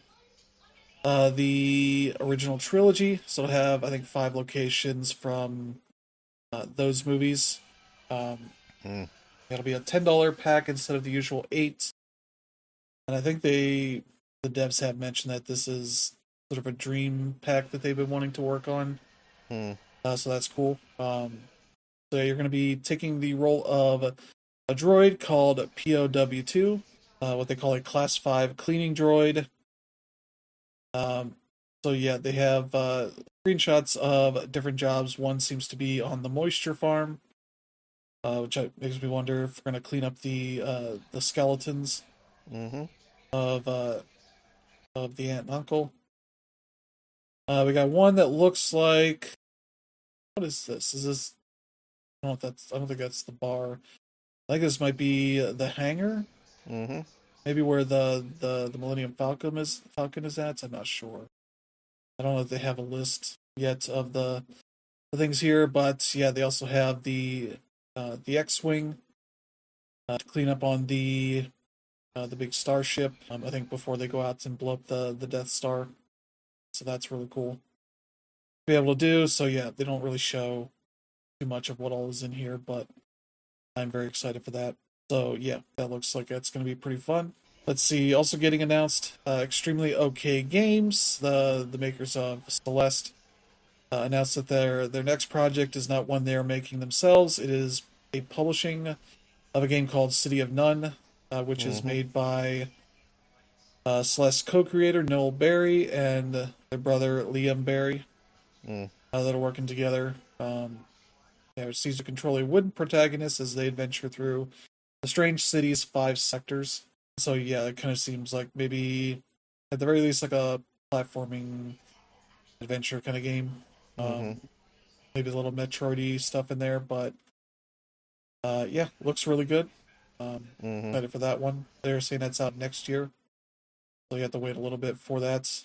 the original trilogy. So it'll have, I think, 5 locations from those movies. It'll be a $10 pack instead of the usual 8. And I think the devs have mentioned that this is sort of a dream pack that they've been wanting to work on. So that's cool. So you're going to be taking the role of a droid called POW2, what they call a Class 5 cleaning droid. So yeah, they have screenshots of different jobs. One seems to be on the moisture farm, which makes me wonder if we're going to clean up the skeletons of the aunt and uncle. We got one that looks like, what is this? Is this? I don't think that's the bar. I think this might be the hangar. Maybe where the Millennium Falcon is at. I'm not sure. I don't know if they have a list yet of the things here, but yeah, they also have the X-wing to clean up on the big starship. I think before they go out and blow up the Death Star. So that's really cool to be able to do. So yeah, they don't really show too much of what all is in here, but I'm very excited for that. So yeah, that looks like it's going to be pretty fun. Let's see, also getting announced, Extremely OK Games, the makers of Celeste, announced that their next project is not one they are making themselves. It is a publishing of a game called City of None, which is made by Celeste co-creator Noel Barry and their brother Liam Barry, that are working together. Caesar control a wooden protagonist as they adventure through the strange city's 5 sectors. So yeah, it kind of seems like maybe at the very least like a platforming adventure kind of game. Maybe a little Metroid-y stuff in there, but yeah, looks really good. Excited for that one. They're saying that's out next year, so you have to wait a little bit for that.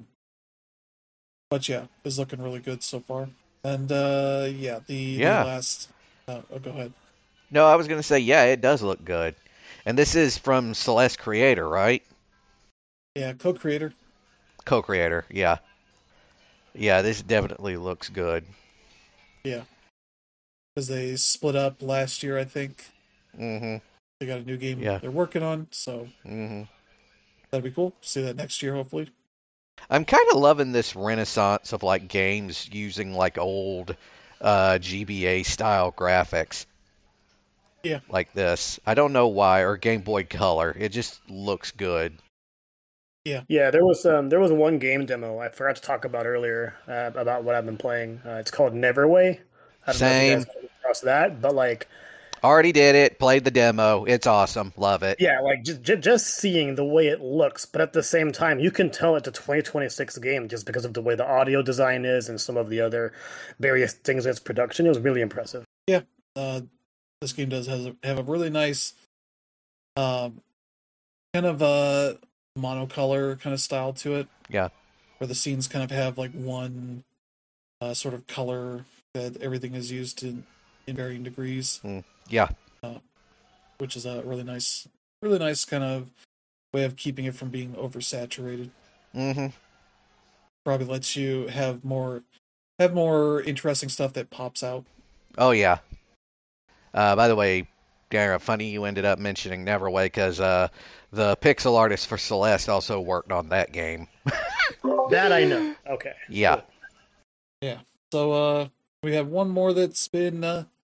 But yeah, it's looking really good so far. And yeah, the last. Oh, go ahead. No, I was going to say, yeah, it does look good. And this is from Celeste Creator, right? Yeah, co-creator. Co-creator, yeah. Yeah, this definitely looks good. Yeah. Because they split up last year, I think. They got a new game they're working on, so that'd be cool. See that next year, hopefully. I'm kind of loving this renaissance of like games using like old GBA style graphics. Yeah. Like this. I don't know why, or Game Boy Color. It just looks good. Yeah. Yeah, there was one game demo I forgot to talk about earlier about what I've been playing. It's called Neverway. I don't know if you guys come across that, but like already did it, played the demo. It's awesome. Love it. Yeah, like just seeing the way it looks, but at the same time, you can tell it's a 2026 game just because of the way the audio design is and some of the other various things in its production. It was really impressive. Yeah. This game does have a really nice kind of a monocolor kind of style to it. Yeah. Where the scenes kind of have like one sort of color that everything is used in varying degrees. Yeah. Which is a really nice kind of way of keeping it from being oversaturated. Probably lets you have more interesting stuff that pops out. Oh yeah. By the way, Dara, funny you ended up mentioning Neverway because the pixel artist for Celeste also worked on that game. That I know. Okay. Yeah. Cool. Yeah. So we have one more that's been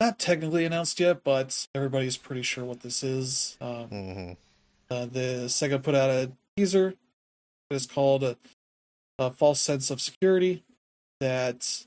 not technically announced yet, but everybody's pretty sure what this is. The Sega put out a teaser. It's called a False Sense of Security that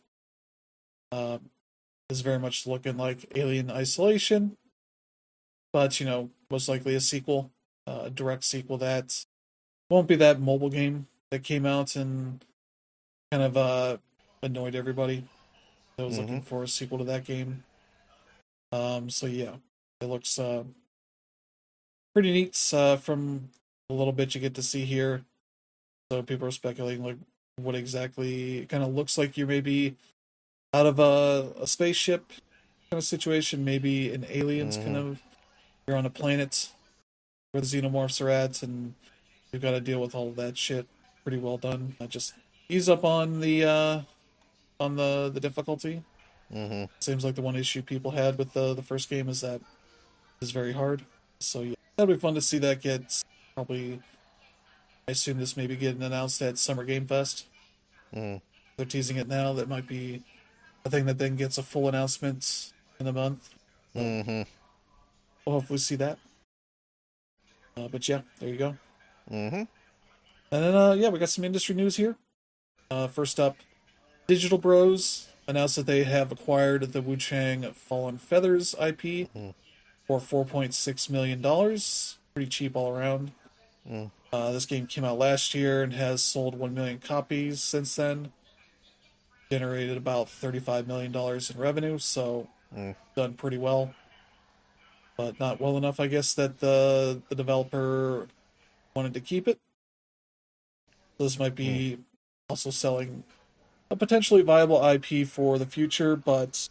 is very much looking like Alien Isolation, but most likely a sequel, a direct sequel that won't be that mobile game that came out and kind of annoyed everybody that was looking for a sequel to that game. So yeah, it looks pretty neat from a little bit you get to see here. So people are speculating like what exactly it kind of looks like. You may be out of a spaceship kind of situation, maybe an aliens kind of. You're on a planet where the xenomorphs are at, and you've got to deal with all of that shit. Pretty well done. Just ease up on the difficulty. Seems like the one issue people had with the first game is that it's very hard. So yeah, that'll be fun to see that get probably. I assume this may be getting announced at Summer Game Fest. They're teasing it now. That might be a thing that then gets a full announcement in a month. We'll hopefully see that. But yeah, there you go. And then we got some industry news here. First up, Digital Bros announced that they have acquired the Wu-Chang Fallen Feathers IP for $4.6 million. Pretty cheap all around. This game came out last year and has sold 1 million copies since then. Generated about $35 million in revenue, so done pretty well. But not well enough, I guess, that the developer wanted to keep it. So this might be also selling a potentially viable IP for the future, but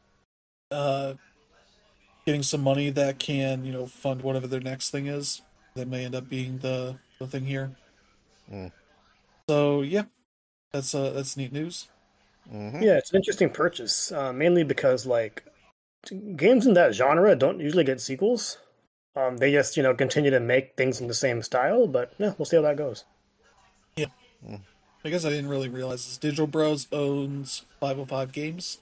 getting some money that can, fund whatever their next thing is. That may end up being the thing here. So yeah, that's neat news. Yeah, it's an interesting purchase, mainly because like games in that genre don't usually get sequels. They just continue to make things in the same style, but yeah, we'll see how that goes. Yeah, I guess I didn't really realize this. Digital Bros owns 505 Games,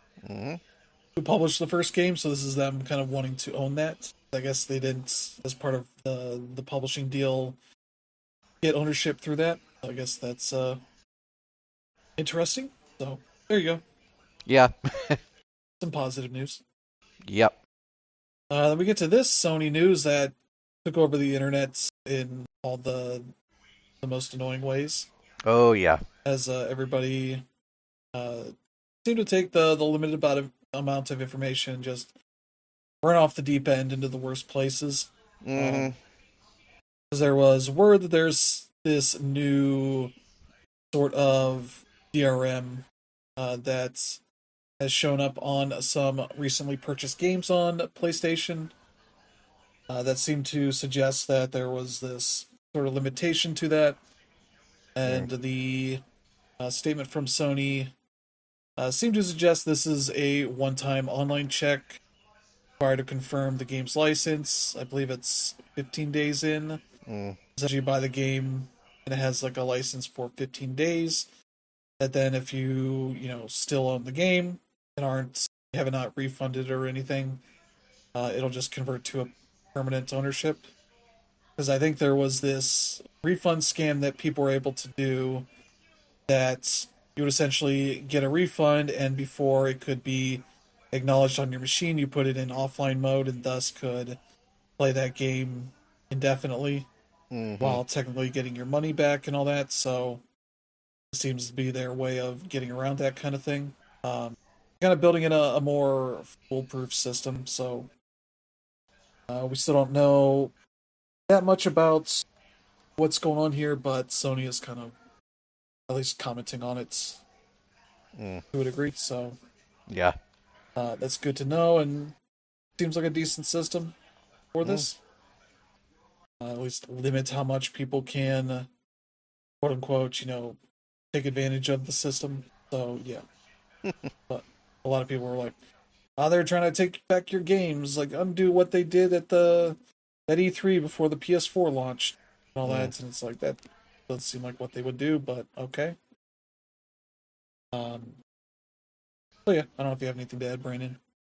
who published the first game, so this is them kind of wanting to own that. I guess they didn't, as part of the publishing deal, get ownership through that. So I guess that's interesting. So there you go. Yeah. Some positive news. Yep. Then we get to this Sony news that took over the internet in all the most annoying ways. Oh yeah. As everybody seemed to take the limited amount of information and just run off the deep end into the worst places. Because there was word that there's this new sort of DRM that has shown up on some recently purchased games on PlayStation that seemed to suggest that there was this sort of limitation to that. And the statement from Sony seemed to suggest this is a one-time online check required to confirm the game's license. I believe it's 15 days in. Essentially, you buy the game and it has like a license for 15 days. And then if you still own the game and have not refunded or anything, it'll just convert to a permanent ownership. Because I think there was this refund scam that people were able to do that you would essentially get a refund, and before it could be acknowledged on your machine, you put it in offline mode and thus could play that game indefinitely while technically getting your money back and all that. So it seems to be their way of getting around that kind of thing. Kind of building in a more foolproof system. So we still don't know that much about what's going on here, but Sony is kind of at least commenting on it to a degree. So yeah, that's good to know, and seems like a decent system for this. At least limit how much people can, quote unquote, take advantage of the system. So yeah, but a lot of people were like, they're trying to take back your games, like undo what they did at E3 before the PS4 launched and all that. And it's like, that doesn't seem like what they would do, but okay. So yeah, I don't know if you have anything to add, Brandon.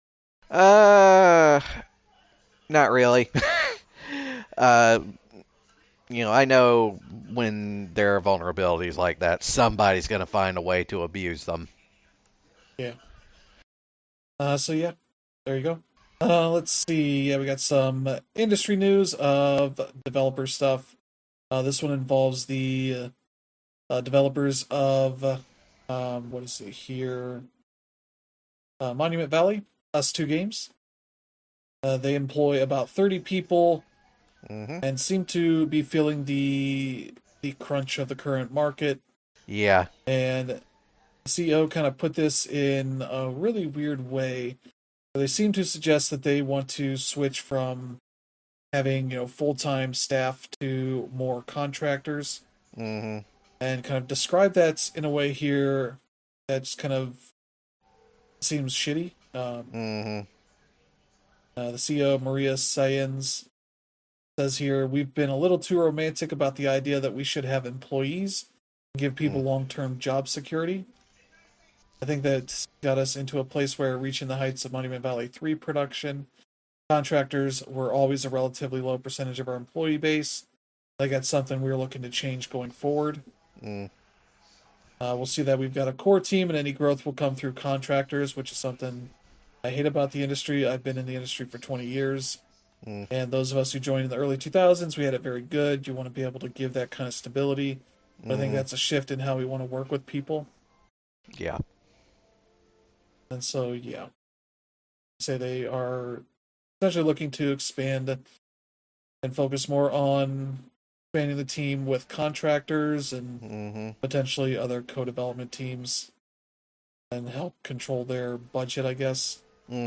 Not really. uh, I know when there are vulnerabilities like that, somebody's going to find a way to abuse them. Yeah. So yeah, there you go. Let's see. Yeah, we got some industry news of developer stuff. This one involves the developers of what is it here? Monument Valley, Us2 Games. They employ about 30 people Mm-hmm. and seem to be feeling the crunch of the current market. Yeah. And the CEO kind of put this in a really weird way. They seem to suggest that they want to switch from having full-time staff to more contractors, Mm-hmm. and kind of describe that in a way here that's kind of seems shitty. Mm-hmm. The CEO, Maria Sayens, says here, we've been a little too romantic about the idea that we should have employees and give people long-term job security. I think that's got us into a place where reaching the heights of Monument Valley 3 production, contractors were always a relatively low percentage of our employee base. I think that's something we're looking to change going forward. Mm. We'll see that we've got a core team, and any growth will come through contractors, which is something I hate about the industry. I've been in the industry for 20 years, and those of us who joined in the early 2000s, we had it very good. You want to be able to give that kind of stability. But I think that's a shift in how we want to work with people. Yeah. And so, yeah. Say they are essentially looking to expand and focus more on expanding the team with contractors and potentially other co-development teams and help control their budget, I guess.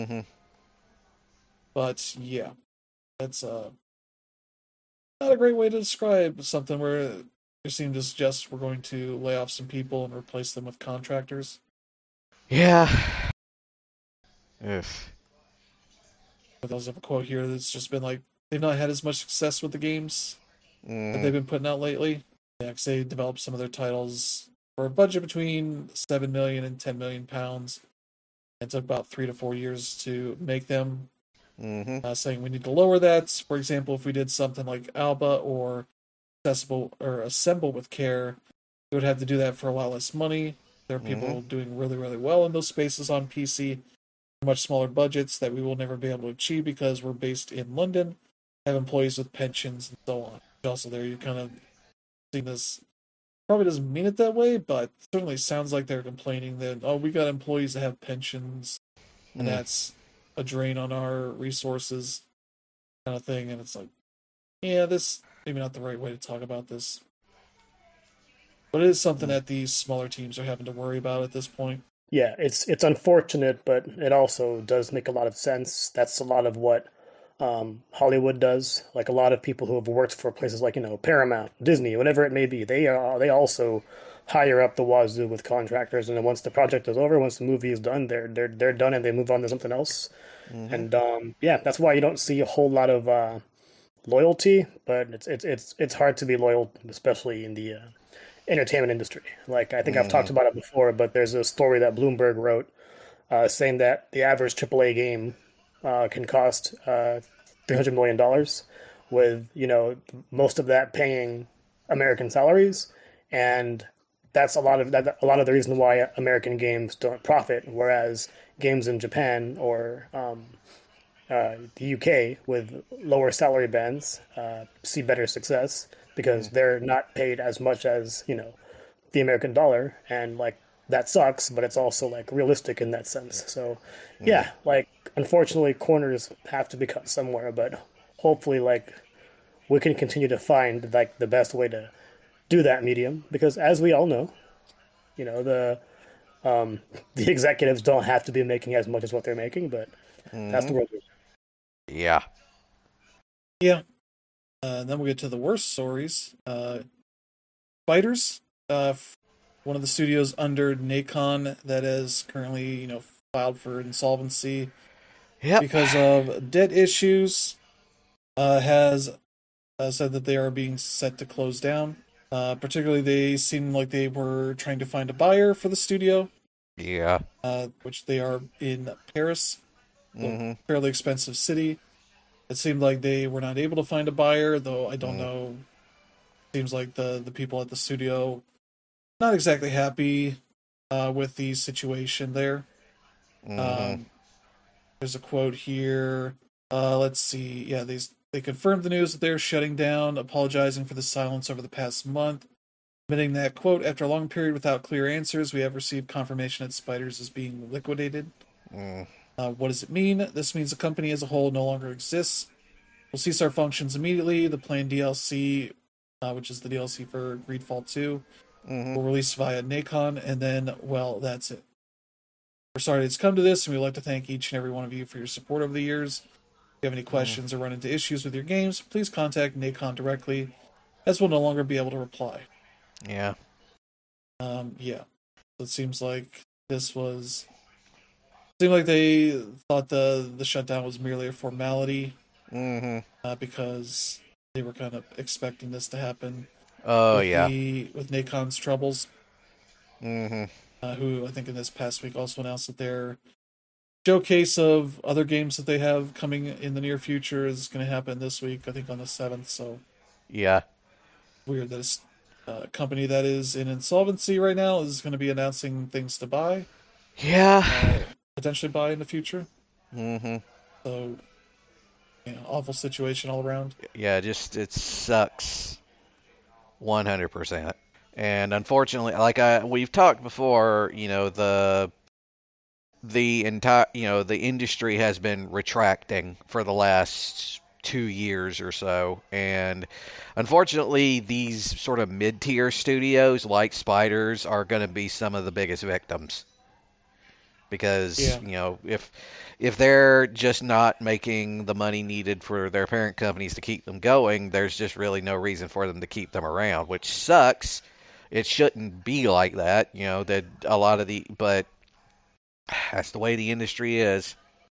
But yeah, that's not a great way to describe something where they seem to suggest we're going to lay off some people and replace them with contractors. Yeah. Ugh. But there's a quote here that's just been like, they've not had as much success with the games that they've been putting out lately. Yeah, because they developed some of their titles for a budget between 7 million and 10 million pounds. It took about 3 to 4 years to make them. Saying we need to lower that. For example, if we did something like Alba or Accessible or Assemble with Care, we would have to do that for a lot less money. There are people doing really, really well in those spaces on PC, much smaller budgets that we will never be able to achieve because we're based in London, have employees with pensions and so on. Also, there you kind of see this. Probably doesn't mean it that way, but certainly sounds like they're complaining that, oh, we got employees that have pensions, and that's a drain on our resources, kind of thing. And it's like, yeah, this maybe not the right way to talk about this, but it is something that these smaller teams are having to worry about at this point. Yeah, it's unfortunate, but it also does make a lot of sense. That's a lot of what Hollywood does. Like a lot of people who have worked for places like Paramount, Disney, whatever it may be, they also hire up the wazoo with contractors, and then once the project is over, once the movie is done, they're done and they move on to something else. And yeah, that's why you don't see a whole lot of loyalty, but it's hard to be loyal, especially in the entertainment industry. Like I think I've talked about it before, but there's a story that Bloomberg wrote saying that the average AAA game can cost $300 million, with most of that paying American salaries, and that's a lot of the reason why American games don't profit, whereas games in Japan or the UK with lower salary bands see better success because they're not paid as much as the American dollar, and like that sucks, but it's also like realistic in that sense. So yeah, like unfortunately corners have to be cut somewhere, but hopefully like we can continue to find like the best way to do that medium, because as we all know, the um, the executives don't have to be making as much as what they're making, but that's the world. Yeah. Yeah. Then we'll get to the worst stories. Fighters, one of the studios under Nacon that is currently, filed for insolvency because of debt issues, has said that they are being set to close down. Particularly, they seem like they were trying to find a buyer for the studio. Yeah. Which they are in Paris. fairly expensive city. It seemed like they were not able to find a buyer, though I don't know. Seems like the people at the studio not exactly happy with the situation there. There's a quote here. Let's see. Yeah, they confirmed the news that they're shutting down, apologizing for the silence over the past month, admitting that, quote, after a long period without clear answers, we have received confirmation that Spiders is being liquidated. What does it mean? This means the company as a whole no longer exists. We'll cease our functions immediately. The planned DLC, which is the DLC for Greedfall 2, will release via Nacon, and then, well, that's it. We're sorry it's come to this, and we'd like to thank each and every one of you for your support over the years. If you have any questions or run into issues with your games, please contact Nacon directly, as we'll no longer be able to reply. Yeah. Yeah. So it seems like seemed like they thought the shutdown was merely a formality, because they were kind of expecting this to happen. Oh, with Nacon's troubles. Who I think in this past week also announced that their showcase of other games that they have coming in the near future is going to happen this week, I think on the 7th. So yeah, weird that a company that is in insolvency right now is going to be announcing things to buy. Yeah, potentially buy in the future. So, awful situation all around. Yeah, it sucks 100%. And unfortunately, we've talked before, the entire, the industry has been retracting for the last 2 years or so. And unfortunately, these sort of mid-tier studios like Spiders are going to be some of the biggest victims. Because, if they're just not making the money needed for their parent companies to keep them going, there's just really no reason for them to keep them around, which sucks. It shouldn't be like that, that but that's the way the industry is.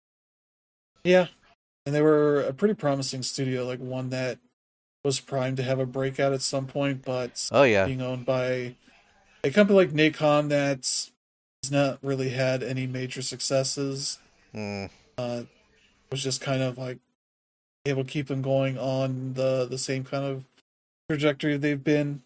Yeah. And they were a pretty promising studio, like one that was primed to have a breakout at some point, but being owned by a company like Nacon that's not really had any major successes. Was just kind of like able to keep them going on the same kind of trajectory they've been.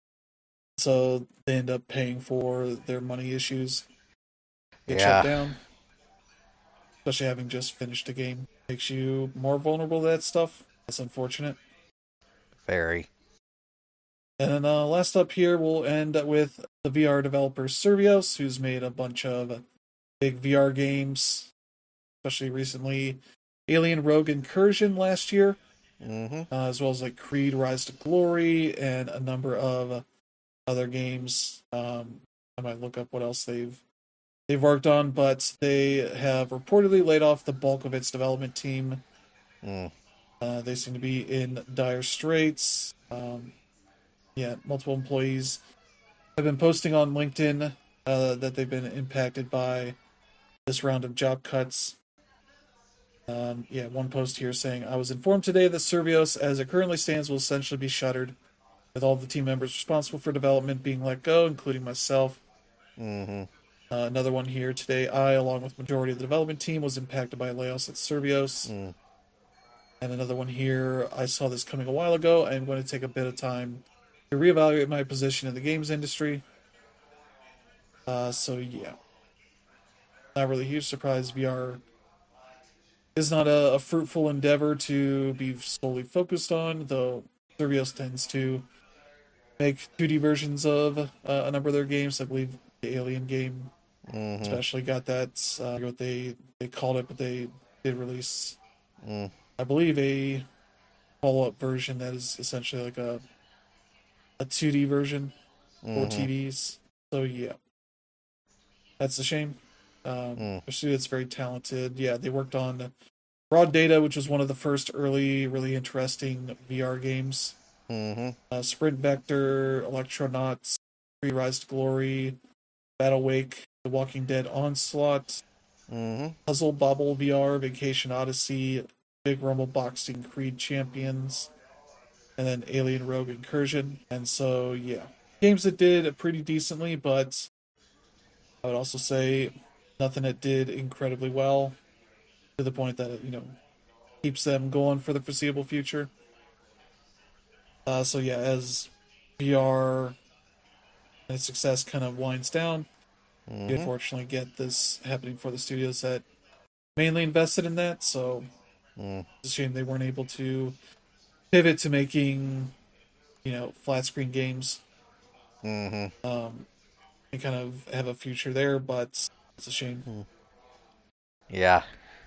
So they end up paying for their money issues. Get shut down. Especially having just finished a game. Makes you more vulnerable to that stuff. That's unfortunate. Very. And then last up here, we'll end with the VR developer Survios, who's made a bunch of big VR games, especially recently Alien Rogue Incursion last year, as well as like Creed Rise to Glory and a number of other games. I might look up what else they've worked on, but they have reportedly laid off the bulk of its development team. They seem to be in dire straits. Multiple employees have been posting on LinkedIn that they've been impacted by this round of job cuts. One post here saying, I was informed today that Survios, as it currently stands, will essentially be shuttered, with all the team members responsible for development being let go, including myself. Another one here today, I, along with majority of the development team, was impacted by layoffs at Survios. And another one here, I saw this coming a while ago. I'm going to take a bit of time to reevaluate my position in the games industry. Not really a huge surprise. VR is not a fruitful endeavor to be solely focused on, though Survios tends to make 2D versions of a number of their games. I believe the Alien game especially got that. I forget what they called it, but they did release, I believe, a follow-up version that is essentially like a 2D version for TVs. So yeah, that's a shame. A studio that's very talented. Yeah, they worked on Broad Data, which was one of the first early, really interesting VR games. Sprint Vector, Electronauts, Rise to Glory, Battle Wake, The Walking Dead Onslaught, Puzzle Bobble VR, Vacation Odyssey, Big Rumble Boxing Creed Champions, and then Alien Rogue Incursion. And so, yeah, games that did pretty decently, but I would also say nothing that did incredibly well. to the point that keeps them going for the foreseeable future. So yeah, as VR and its success kind of winds down, you unfortunately get this happening for the studios that mainly invested in that. So it's a shame they weren't able to pivot to making flat screen games. And kind of have a future there, but it's a shame. Yeah.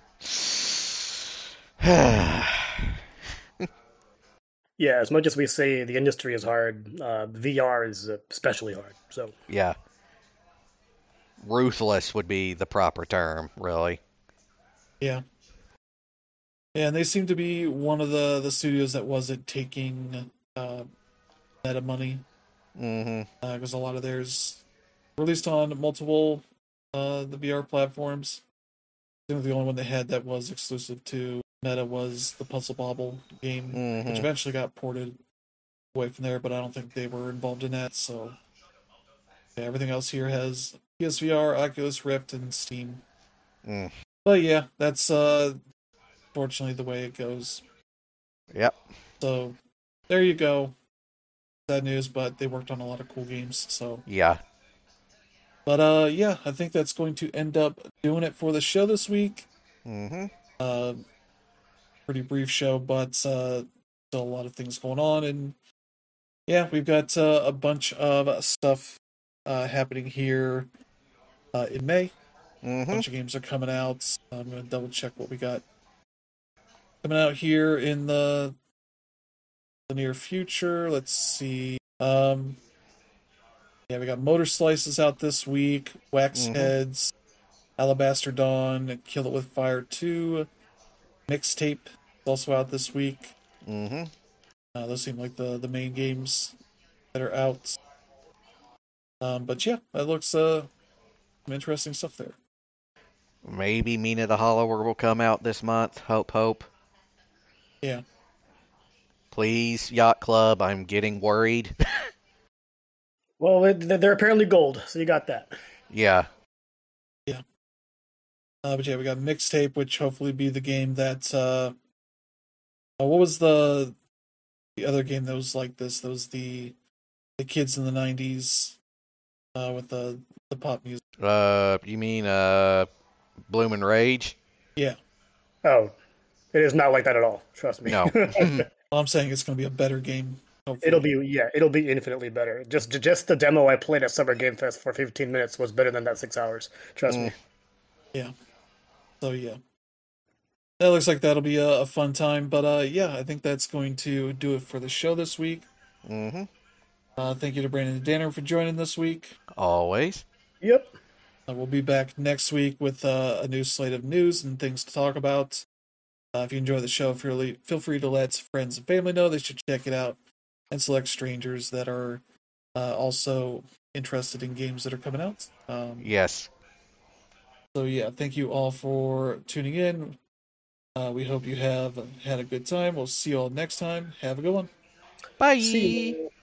Yeah, as much as we say the industry is hard, VR is especially hard. So yeah. Ruthless would be the proper term, really. Yeah. Yeah, and they seem to be one of the studios that wasn't taking meta money. Because a lot of theirs released on multiple the VR platforms. I think the only one they had that was exclusive to Meta was the Puzzle Bobble game, which eventually got ported away from there, but I don't think they were involved in that. So yeah, everything else here has PSVR, Oculus Rift, and Steam. But yeah, that's fortunately the way it goes. Yep. So there you go. Sad news, but they worked on a lot of cool games. So yeah. But yeah, I think that's going to end up doing it for the show this week. Pretty brief show, but still a lot of things going on, and yeah, we've got a bunch of stuff happening here in May. A bunch of games are coming out. I'm going to double check what we got coming out here in the near future. Let's see. Yeah, we got Motor Slices out this week, Wax Heads, Alabaster Dawn, Kill It With Fire 2, Mixtape is also out this week. Those seem like the main games that are out. But yeah, that looks some interesting stuff there. Maybe Mina the Hollower will come out this month. Hope. Yeah. Please, Yacht Club, I'm getting worried. Well, they're apparently gold, so you got that. Yeah. Yeah. But yeah, we got Mixtape, which hopefully be the game that what was the other game that was like this? That was the kids in the 90s with the pop music. You mean Bloomin' Rage? Yeah. Oh, it is not like that at all. Trust me. No. I'm saying it's going to be a better game. Hopefully. It'll be infinitely better. Just the demo I played at Summer Game Fest for 15 minutes was better than that 6 hours. Trust me. Yeah. So yeah. That looks like that'll be a fun time, but yeah, I think that's going to do it for the show this week. Thank you to Brandon and Danner for joining this week. Always. Yep. We'll be back next week with a new slate of news and things to talk about. If you enjoy the show, feel free to let friends and family know they should check it out, and select strangers that are also interested in games that are coming out. Yes. So yeah, thank you all for tuning in. We hope you have had a good time. We'll see you all next time. Have a good one. Bye.